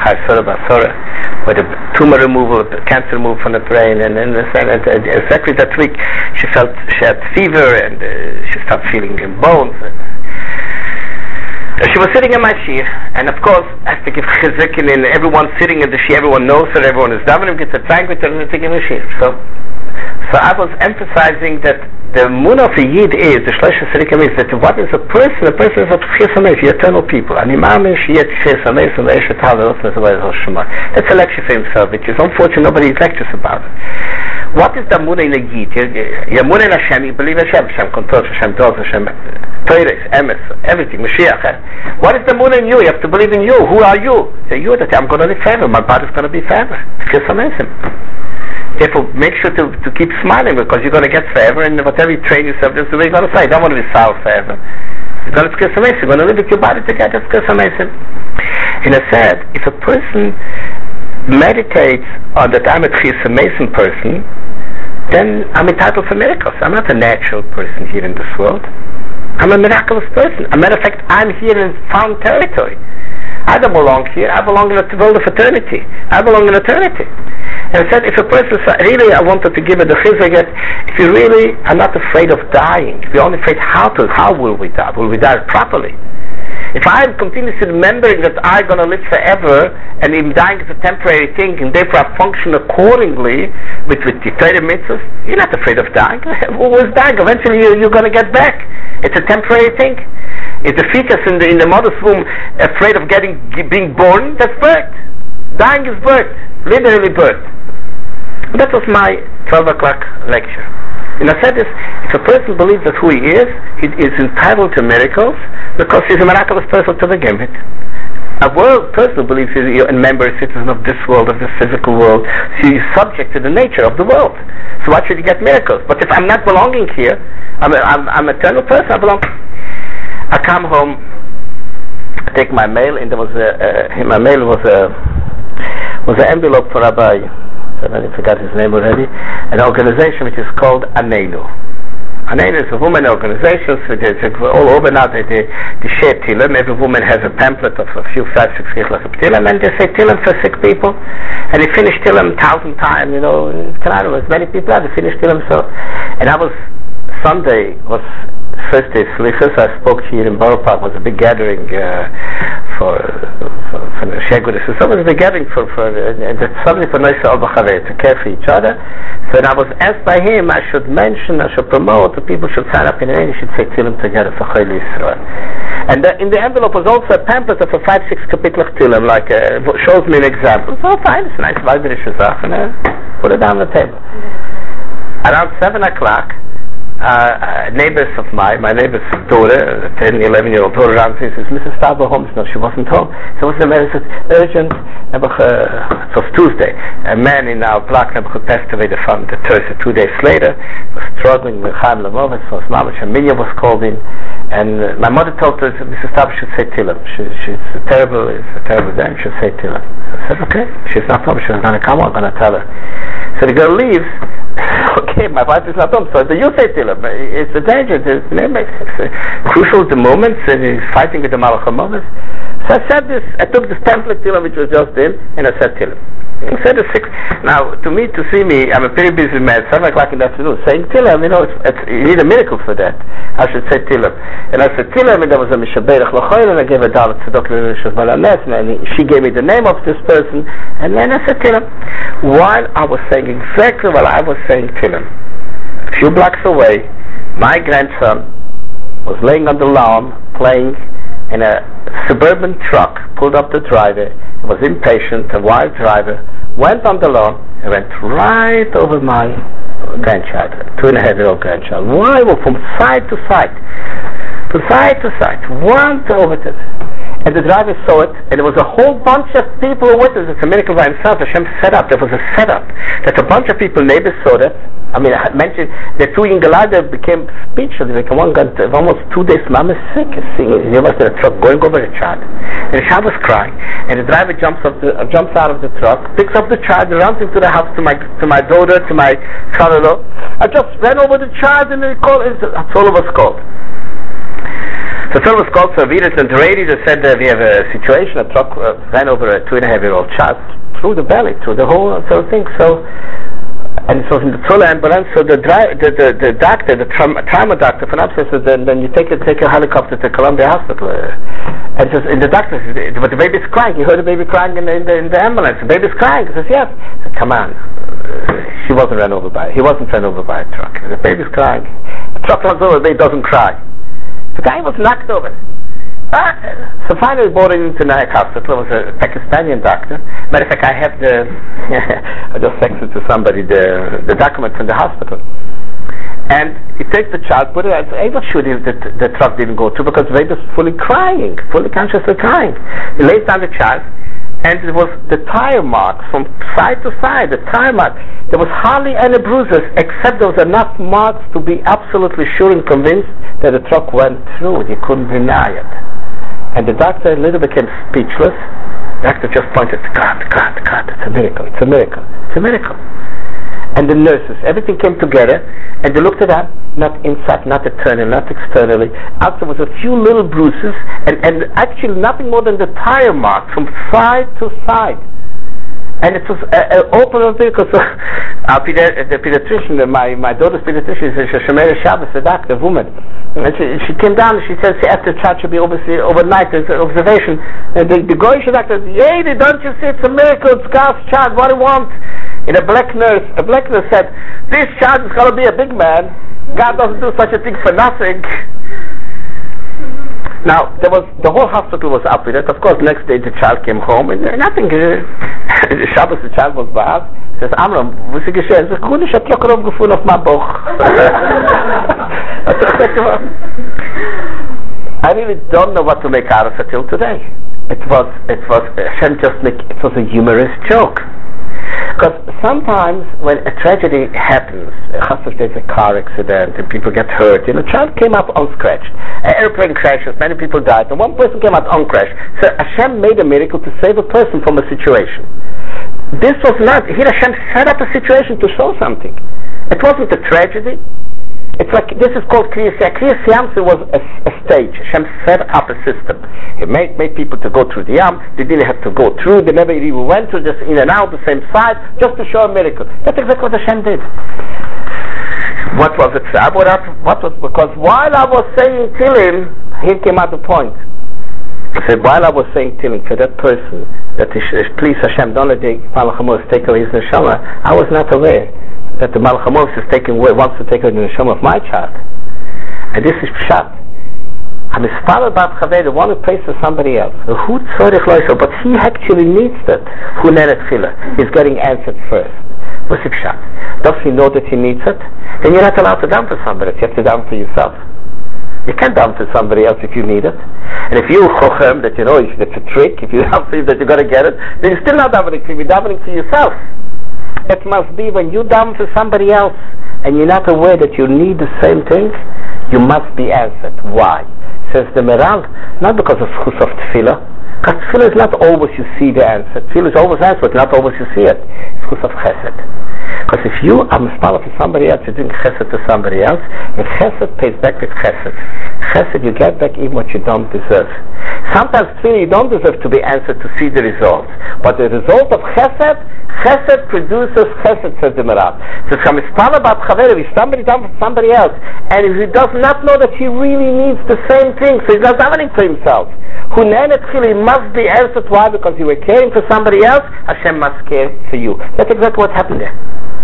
Speaker 1: with a tumor removal, cancer removal from the brain, and then and, and, and exactly that week she felt she had fever and uh, she started feeling in bones. And, uh, she was sitting in my shir, and of course, I have to give chizikin in everyone sitting in the shir, everyone knows her, everyone is davening, gets a thank with her, and they give her shir. So, So I was emphasizing that the moon of a Yid is, the Shleisha Tzadikim is, that what is a person? A person is a Tchisameis, the eternal people. And Imamish Yet Tchisameis and Eshet Havel Osnes Avay Hoshema. That's a lecture for himself, which is unfortunate, nobody lectures about it. What is the moon in a Yid? Your moon in Hashem, you believe Hashem, Hashem controls, Hashem does, Hashem Torah, Emes, everything, Mashiach. What is the moon in you? You have to believe in you. Who are you? Say, you that I'm going to live forever, my body's going to be forever. Tchisameis. Therefore, make sure to, to keep smiling because you're going to get forever, and whatever you train yourself, that's the way you're going to say. You don't want to be sour forever. You're going to skis amazing. You're going to live with your body together. Skis amazing. And I said, if a person meditates on that I'm a skis amazing person, then I'm entitled for miracles. I'm not a natural person here in this world. I'm a miraculous person. As a matter of fact, I'm here in found territory. I don't belong here. I belong in a world of eternity. I belong in eternity. And I said, if a person, really, I wanted to give it the chizuk, if you really are not afraid of dying, if you're only afraid how to, how will we die? Will we die properly? If I'm continuously remembering that I'm going to live forever, and even dying is a temporary thing, and therefore I function accordingly with, with the Torah mitzvahs, you're not afraid of dying. Who is dying? Eventually you, you're going to get back. It's a temporary thing. Is the fetus in the in the mother's womb afraid of getting being born? That's birth. Dying is birth, literally birth. That was my twelve o'clock lecture. And I said this: if a person believes that who he is, he is entitled to miracles because he's a miraculous person to begin with. A world person who believes he's a member, a citizen of this world, of this physical world, so he's subject to the nature of the world. So why should he get miracles? But if I'm not belonging here, I'm a, I'm, I'm an eternal person. I belong. I come home, I take my mail, and there was a, uh, in my mail was a was an envelope for Rabbi, I forgot his name already, an organization which is called Aneinu. Aneinu is a woman organization, so it's all over now. They, they, they share Tilim. Every woman has a pamphlet of a few, five, six Tilim, and they say Tilim for sick people. And they finish Tilim a thousand times, you know, in Canada, as many people have, they finish Tilim. So, and I was, Sunday was first day Slichus. I spoke here in Borough Park. It was a big gathering uh, for for the Shegud. So somebody's begetting for for and it's somebody for Noisa Al Bachaveh to care for each other. So when I was asked by him, I should mention, I should promote, the people should sign up in the name, you should say Tilim together for Chayil Yisrael. And the, in the envelope was also a pamphlet of a five, six kapitel Tilim, like uh, shows me an example. So fine, it's a nice Weiberish Zach, and uh, put it down on the table. Around seven o'clock, Uh, uh, neighbors of mine, my neighbor's daughter, ten, eleven year old daughter, around says, Missus Starber home? No, she wasn't home. So what's the matter? He says, urgent. Uh, it was Tuesday. A man in our block passed away from the Thursday. Two days later, was struggling with Chaim Lamovitz, so his mama Shaminya was called in, and uh, my mother told her, Missus Starber should say Tilim. She, she's a terrible, it's a terrible day, she should say Tilim. I said, okay. She's not home, she's going to come, I'm going to tell her. So the girl leaves. Okay, my wife is not home, so you say Tilim. It's a danger. It's, it's a crucial the moments, and he's fighting with the Malach HaMomes. So I said this, I took this template Tilim which was just in, and I said Tilim. I said the six. Now, to me, to see me, I'm a pretty busy man, seven o'clock in the afternoon, saying Tilim, you know, it's, it's, you need a miracle for that. I should say Tilim. And I said Tilim, and there was a Mishaberach L'choil, and I gave a dollar to Doctor Rishon Balanes, and she gave me the name of this person, and then I said Tilim. While I was saying exactly while I was saying Tilim, a few blocks away, my grandson was laying on the lawn, playing in a suburban truck, pulled up the driveway, was impatient, a wild driver, went on the lawn and went right over my grandchild, two and a half year old grandchild. Why? Well, from side to side, from side to side, one over it. And the driver saw it, and there was a whole bunch of people who witnessed it. It's a miracle by himself. Hashem set up. There was a setup that a bunch of people, neighbors saw that. I mean, I mentioned the two in Galada became speechless. They became one got almost two days. Mom is sick. He was in a truck going over the child, and the child was crying. And the driver jumps up, the, uh, jumps out of the truck, picks up the child, runs into the house to my to my daughter, to my son-in-law. I just ran over the child, and they called. That's all of us called. So it was called so Vidas and the radio just said uh, we have a situation, a truck uh, ran over a two and a half year old child through the belly, through the whole sort of thing. So, and it was in the Tola ambulance, so the dri- the, the, the doctor, the trauma, trauma doctor from upstairs says, then, then you take a, take a helicopter to Columbia Hospital. Uh, and, says, and the doctor says, but the baby's crying. You heard the baby crying in the, in the, in the ambulance. The baby's crying. He says, yes. I said, come on. Uh, she wasn't run over by, he wasn't run over by a truck. The baby's crying. The truck runs over, the baby doesn't cry. The guy was knocked over. Ah, so finally brought him into Nayak Hospital. It was a Pakistani doctor. Matter of fact, I have the, I just texted to somebody the, the document from the hospital. And he takes the child, put it out, hey, what should he, the, the truck didn't go to, because the baby was fully crying, fully consciously crying. He lays down the child, and it was the tire marks from side to side, the tire marks. There was hardly any bruises, except there was enough marks to be absolutely sure and convinced that the truck went through. You couldn't deny it. And the doctor a little became speechless. The doctor just pointed, God, God, God, it's a miracle, it's a miracle, it's a miracle. And the nurses, everything came together, and they looked at that, not inside, not externally, not externally. Out there was a few little bruises, and, and actually nothing more than the tire mark from side to side. And it was an uh, open vehicle. So our pedi- the pediatrician, my, my daughter's pediatrician, is a Shemera Shabbos, a doctor, a woman. And she, she came down and she said, she asked the child to be oversee, overnight, as an observation. And the, the Goyish doctor said, hey, don't you see, it's a miracle, it's God's child, what do you want? And a black nurse, a black nurse said, this child is going to be a big man. God doesn't do such a thing for nothing. Now, there was, the whole hospital was up with it. Of course, next day the child came home, and uh, nothing, uh, the Shabbos, the child was by us. He says, Amram, was ist geschehen? Ich sage, gut, ich habe locker aufgefunden auf meinem Bauch. I really don't know what to make out of it till today. It was, it was, Hashem just make, it was a humorous joke. Because sometimes when a tragedy happens, there's a car accident and people get hurt, you know, a child came up unscratched. An airplane crashes, many people died, and one person came out uncrashed. So Hashem made a miracle to save a person from a situation. This was not, here Hashem set up a situation to show something. It wasn't a tragedy. It's like, this is called Kriyas Yamsuf. Kriyas Yamsuf was a, a stage. Hashem set up a system. He made, made people to go through the Yam. They didn't have to go through. They never even went through, just in and out, the same side, just to show a miracle. That's exactly what Hashem did. What was it? What was, because while I was saying Tilim, here came out the point. So while I was saying Tehillim for that person, that he should, please Hashem, don't let the Malach HaMos take away his neshama, I was not aware that the Malach HaMos is taking away, wants to take away the neshama of my child. And this is pshat. I'm Mispalel Bat Chavei, the one who prays for somebody else. Who tzorich lo yisrael, but he actually needs that. Who nenet tefillah is getting answered first. What's the pshat? Does he know that he needs it? Then you're not allowed to daven for somebody else. You have to daven for yourself. You can't daven for somebody else if you need it. And if you chochem that you know it's a trick, if you don't believe that you're going to get it, then you're still not davening for you. You're davening for yourself. It must be when you daven for somebody else and you're not aware that you need the same thing, you must be answered. Why? Says the Meral, not because of schus of tefillah, because tefillah is not always you see the answer. Tefillah is always answered, not always you see it. It's schus of chesed. Because if you are mispalel for somebody else, you're doing chesed to somebody else, and chesed pays back with chesed. Chesed, you get back even what you don't deserve. Sometimes tefillah you don't deserve to be answered to see the results. But the result of chesed, chesed produces chesed, says the Meral. So if mispalel bat chaver, if somebody done for somebody else, and if he does not know that he really needs the same thing, so he's not davening for himself. Who nenet tefillah, he must be answered. Why? Because you were caring for somebody else, Hashem must care for you. That's exactly what happened there.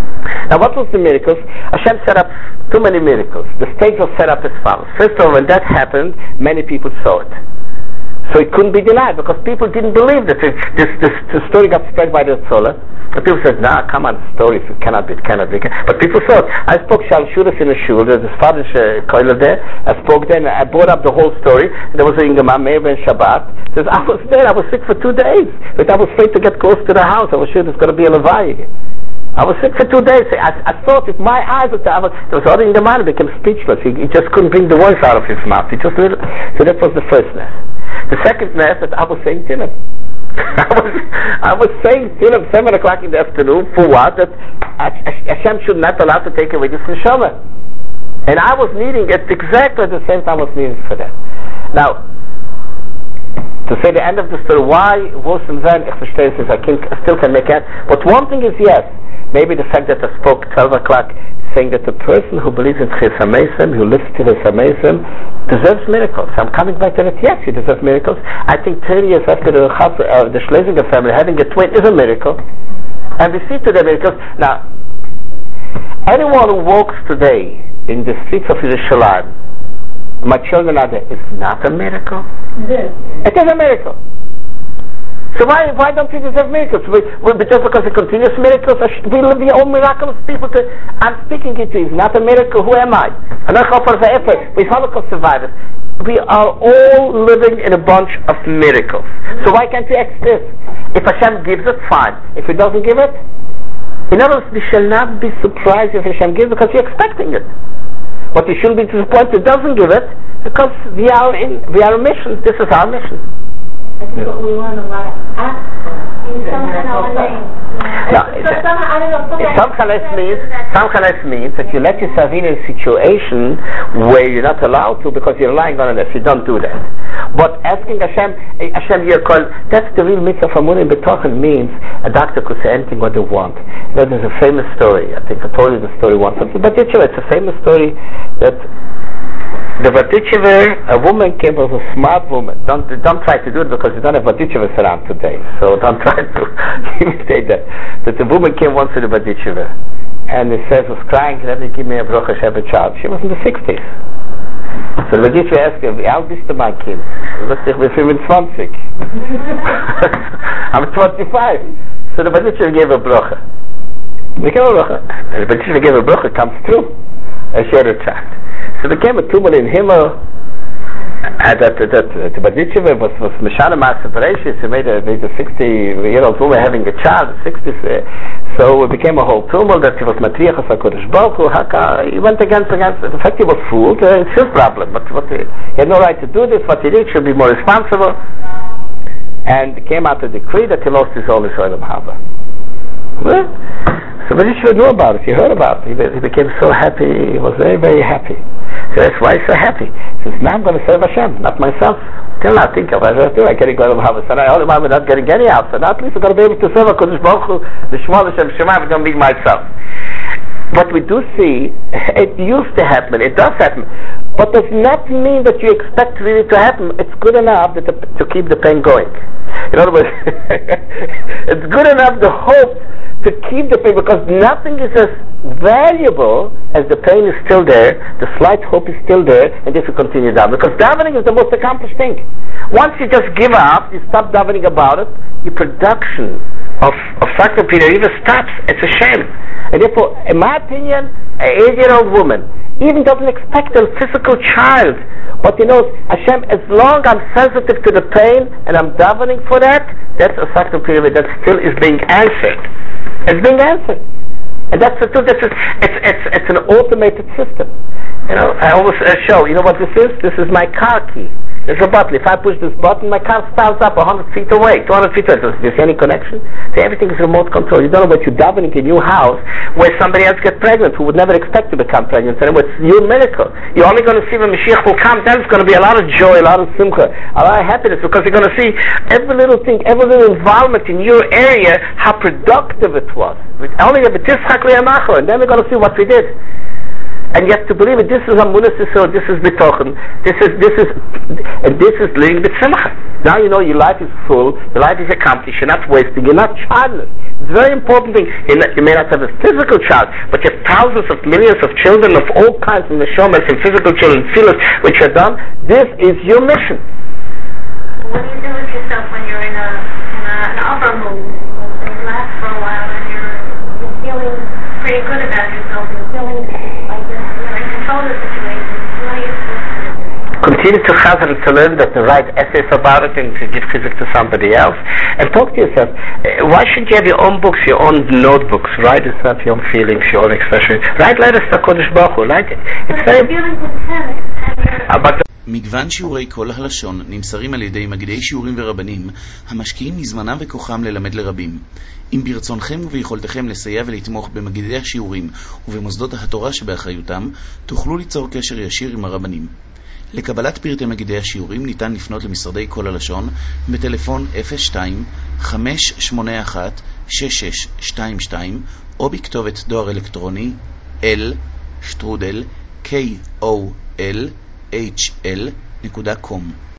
Speaker 1: Now what was the miracles? Hashem set up too many miracles. The stage was set up as follows. First of all, when that happened, many people saw it. So it couldn't be denied because people didn't believe that it, this, this, this story got spread by the Tzollah. And people said, nah, come on, stories, it cannot be, it cannot be. But people saw it. I spoke Shal Shudas in a shul, there's his father's uh, koilel there. I spoke then, I brought up the whole story. There was a Ingemar, Meir ben Shabbat. Says, I was there, I was sick for two days. But I was afraid to get close to the house. I was sure there's going to be a Levi again. I was sick for two days. I, I thought if my eyes were, I was, there was other in the man, he became speechless. He, he just couldn't bring the words out of his mouth. He just little. So that was the first ness. The second ness that I was saying Tehillim. I was, I was saying Tehillim seven o'clock in the afternoon for what? That Hashem should not allow to take away this neshama. And I was needing it exactly at the same time I was needing for that. Now, to say the end of the story, why was and when, ich verstehe es, I, can, I still can make it. But one thing is yes, maybe the fact that I spoke twelve o'clock, saying that the person who believes in Chis HaMesim, who lives to Chis HaMesim, deserves miracles. I'm coming back to that. Yes, he deserves miracles. I think thirty years after the uh, the Schlesinger family having a twin is a miracle, and we see to the miracles. Now, anyone who walks today in the streets of Yerushalayim, my children are there, it's not a miracle.
Speaker 4: It is.
Speaker 1: It is a miracle. So why why don't we deserve miracles? We, we, just because it continuous miracles, we live the own miraculous people. To, I'm speaking it to you. It's not a miracle. Who am I? I'm not for the effort. We're Holocaust survivors. We are all living in a bunch of miracles. So why can't we act this? If Hashem gives it, fine. If He doesn't give it, in other words, we shall not be surprised if Hashem gives because we're expecting it. But we shouldn't be disappointed if He doesn't give it because we are in we are a mission. This is our mission.
Speaker 4: I think what we want to ask for.
Speaker 1: No, Samchanes means Samchanes means that you let yourself in a situation where you're not allowed to because you're relying on it. You don't do that. But asking Hashem, Hashem, you're called. That's the real mitzvah of Amunim B'tochen means a doctor could say anything what they want. You know, there's a famous story. I think I told you the story once. But it's a famous story that. The Vatichever, a woman came, was a smart woman. Don't don't try to do it because you don't have Vatichevers around today. So don't try to imitate that. That the woman came once to the Vatichever and he says, was crying, let me give me a brocha, I have a child. She was in the sixties. So the Vatichever asked her, wie alt bist du, mein Kind? Ich bin fünfundzwanzig. I'm twenty-five. So the Vatichever gave a brocha. We gave a brocha. And the Vatichever gave a brocha, comes true. And she had a child. So there came a tumor in Himmel, and that that the Baditchever was was Meshana Master Bereshis. He made a made a sixty-year-old woman having a child, sixty. So it became a whole tumult that he was Matriachas HaKodesh Baruch Hu. He went against against. In fact, he was fooled. Uh, it's his problem, but what he, he had no right to do this. What he did should be more responsible. And it came out a decree that he lost his only Shalom Haba. Well, so Baditchever knew about it. He heard about it. He, he became so happy. He was very very happy. So that's why he's so happy. He says, now I'm going to serve Hashem, not myself. Till now, think of it. I'm getting going to have a son. I only am not getting any out. So now at least I'm going to be able to serve HaKadosh Baruch Hu, the Shema, the Shem Shema, I'm going to be myself. what we do see, it used to happen, it does happen, but does not mean that you expect really to happen. It's good enough that the, to keep the pain going. In other words, it's good enough to hope to keep the pain, because nothing is as valuable as the pain is still there, the slight hope is still there, and if you continue down. Because davening is the most accomplished thing. Once you just give up, you stop davening about it, your production of, of Sakra-Pira even stops. It's a shame. And therefore, in my opinion, an eight-year-old woman even doesn't expect a physical child, but he knows, Hashem, as long I'm sensitive to the pain and I'm davening for that, that's a Sakra-Pira that still is being answered. It's being answered. And that's the truth. That's a, it's, it's, it's an automated system. You know, I always uh, show, you know what this is? This is my car key. There's a button. If I push this button, my car starts up one hundred feet away, two hundred feet away. Does there any connection? So everything is remote control. You don't know what you're davening in your house where somebody else gets pregnant who would never expect to become pregnant. And it's your miracle. You're only going to see when Mashiach will come. Then it's going to be a lot of joy, a lot of simcha, a lot of happiness, because you're going to see every little thing, every little involvement in your area, how productive it was. Only a b'tischak li'amacho, and then we're going to see what we did. And you have to believe it. This is Amunas Yisrael. This is Bitochen. This is this is and this is living with Simcha. Now you know your life is full. Your life is accomplished. You're not wasting. You're not childless. It's a very important thing. You may not have a physical child, but you have thousands of millions of children of all kinds, and neshomas and physical children, feelers, which are done. This is your mission.
Speaker 2: What do you do with yourself when you're in a in a, an upper mood? It lasts for a while, and you're, you're feeling pretty good about yourself. You're feeling like you're, you're in control of the situation. What are you supposed to do?
Speaker 1: Continue to chazar and to learn, that to write essays about it and to give physics to somebody else, and talk to yourself. Uh, why shouldn't you have your own books, your own notebooks? Write yourself your own feelings, your own expression. Write letters to Kodesh Baruch Hu. Write it. It's very.
Speaker 5: מגוון שיעורי כל הלשון נמסרים על ידי מגידי שיעורים ורבנים המשקיעים מזמנם וכוחם ללמד לרבים. אם ברצונכם וביכולתכם לסייע ולתמוך במגידי השיעורים ובמוסדות התורה שבאחריותם, תוכלו ליצור קשר ישיר עם הרבנים. לקבלת פרטי מגידי השיעורים ניתן לפנות למשרדי כל הלשון בטלפון אפס שתיים חמש שמונה אחת שש שש שתיים שתיים או בכתובת דואר אלקטרוני l שטרודל k o l h l dot com.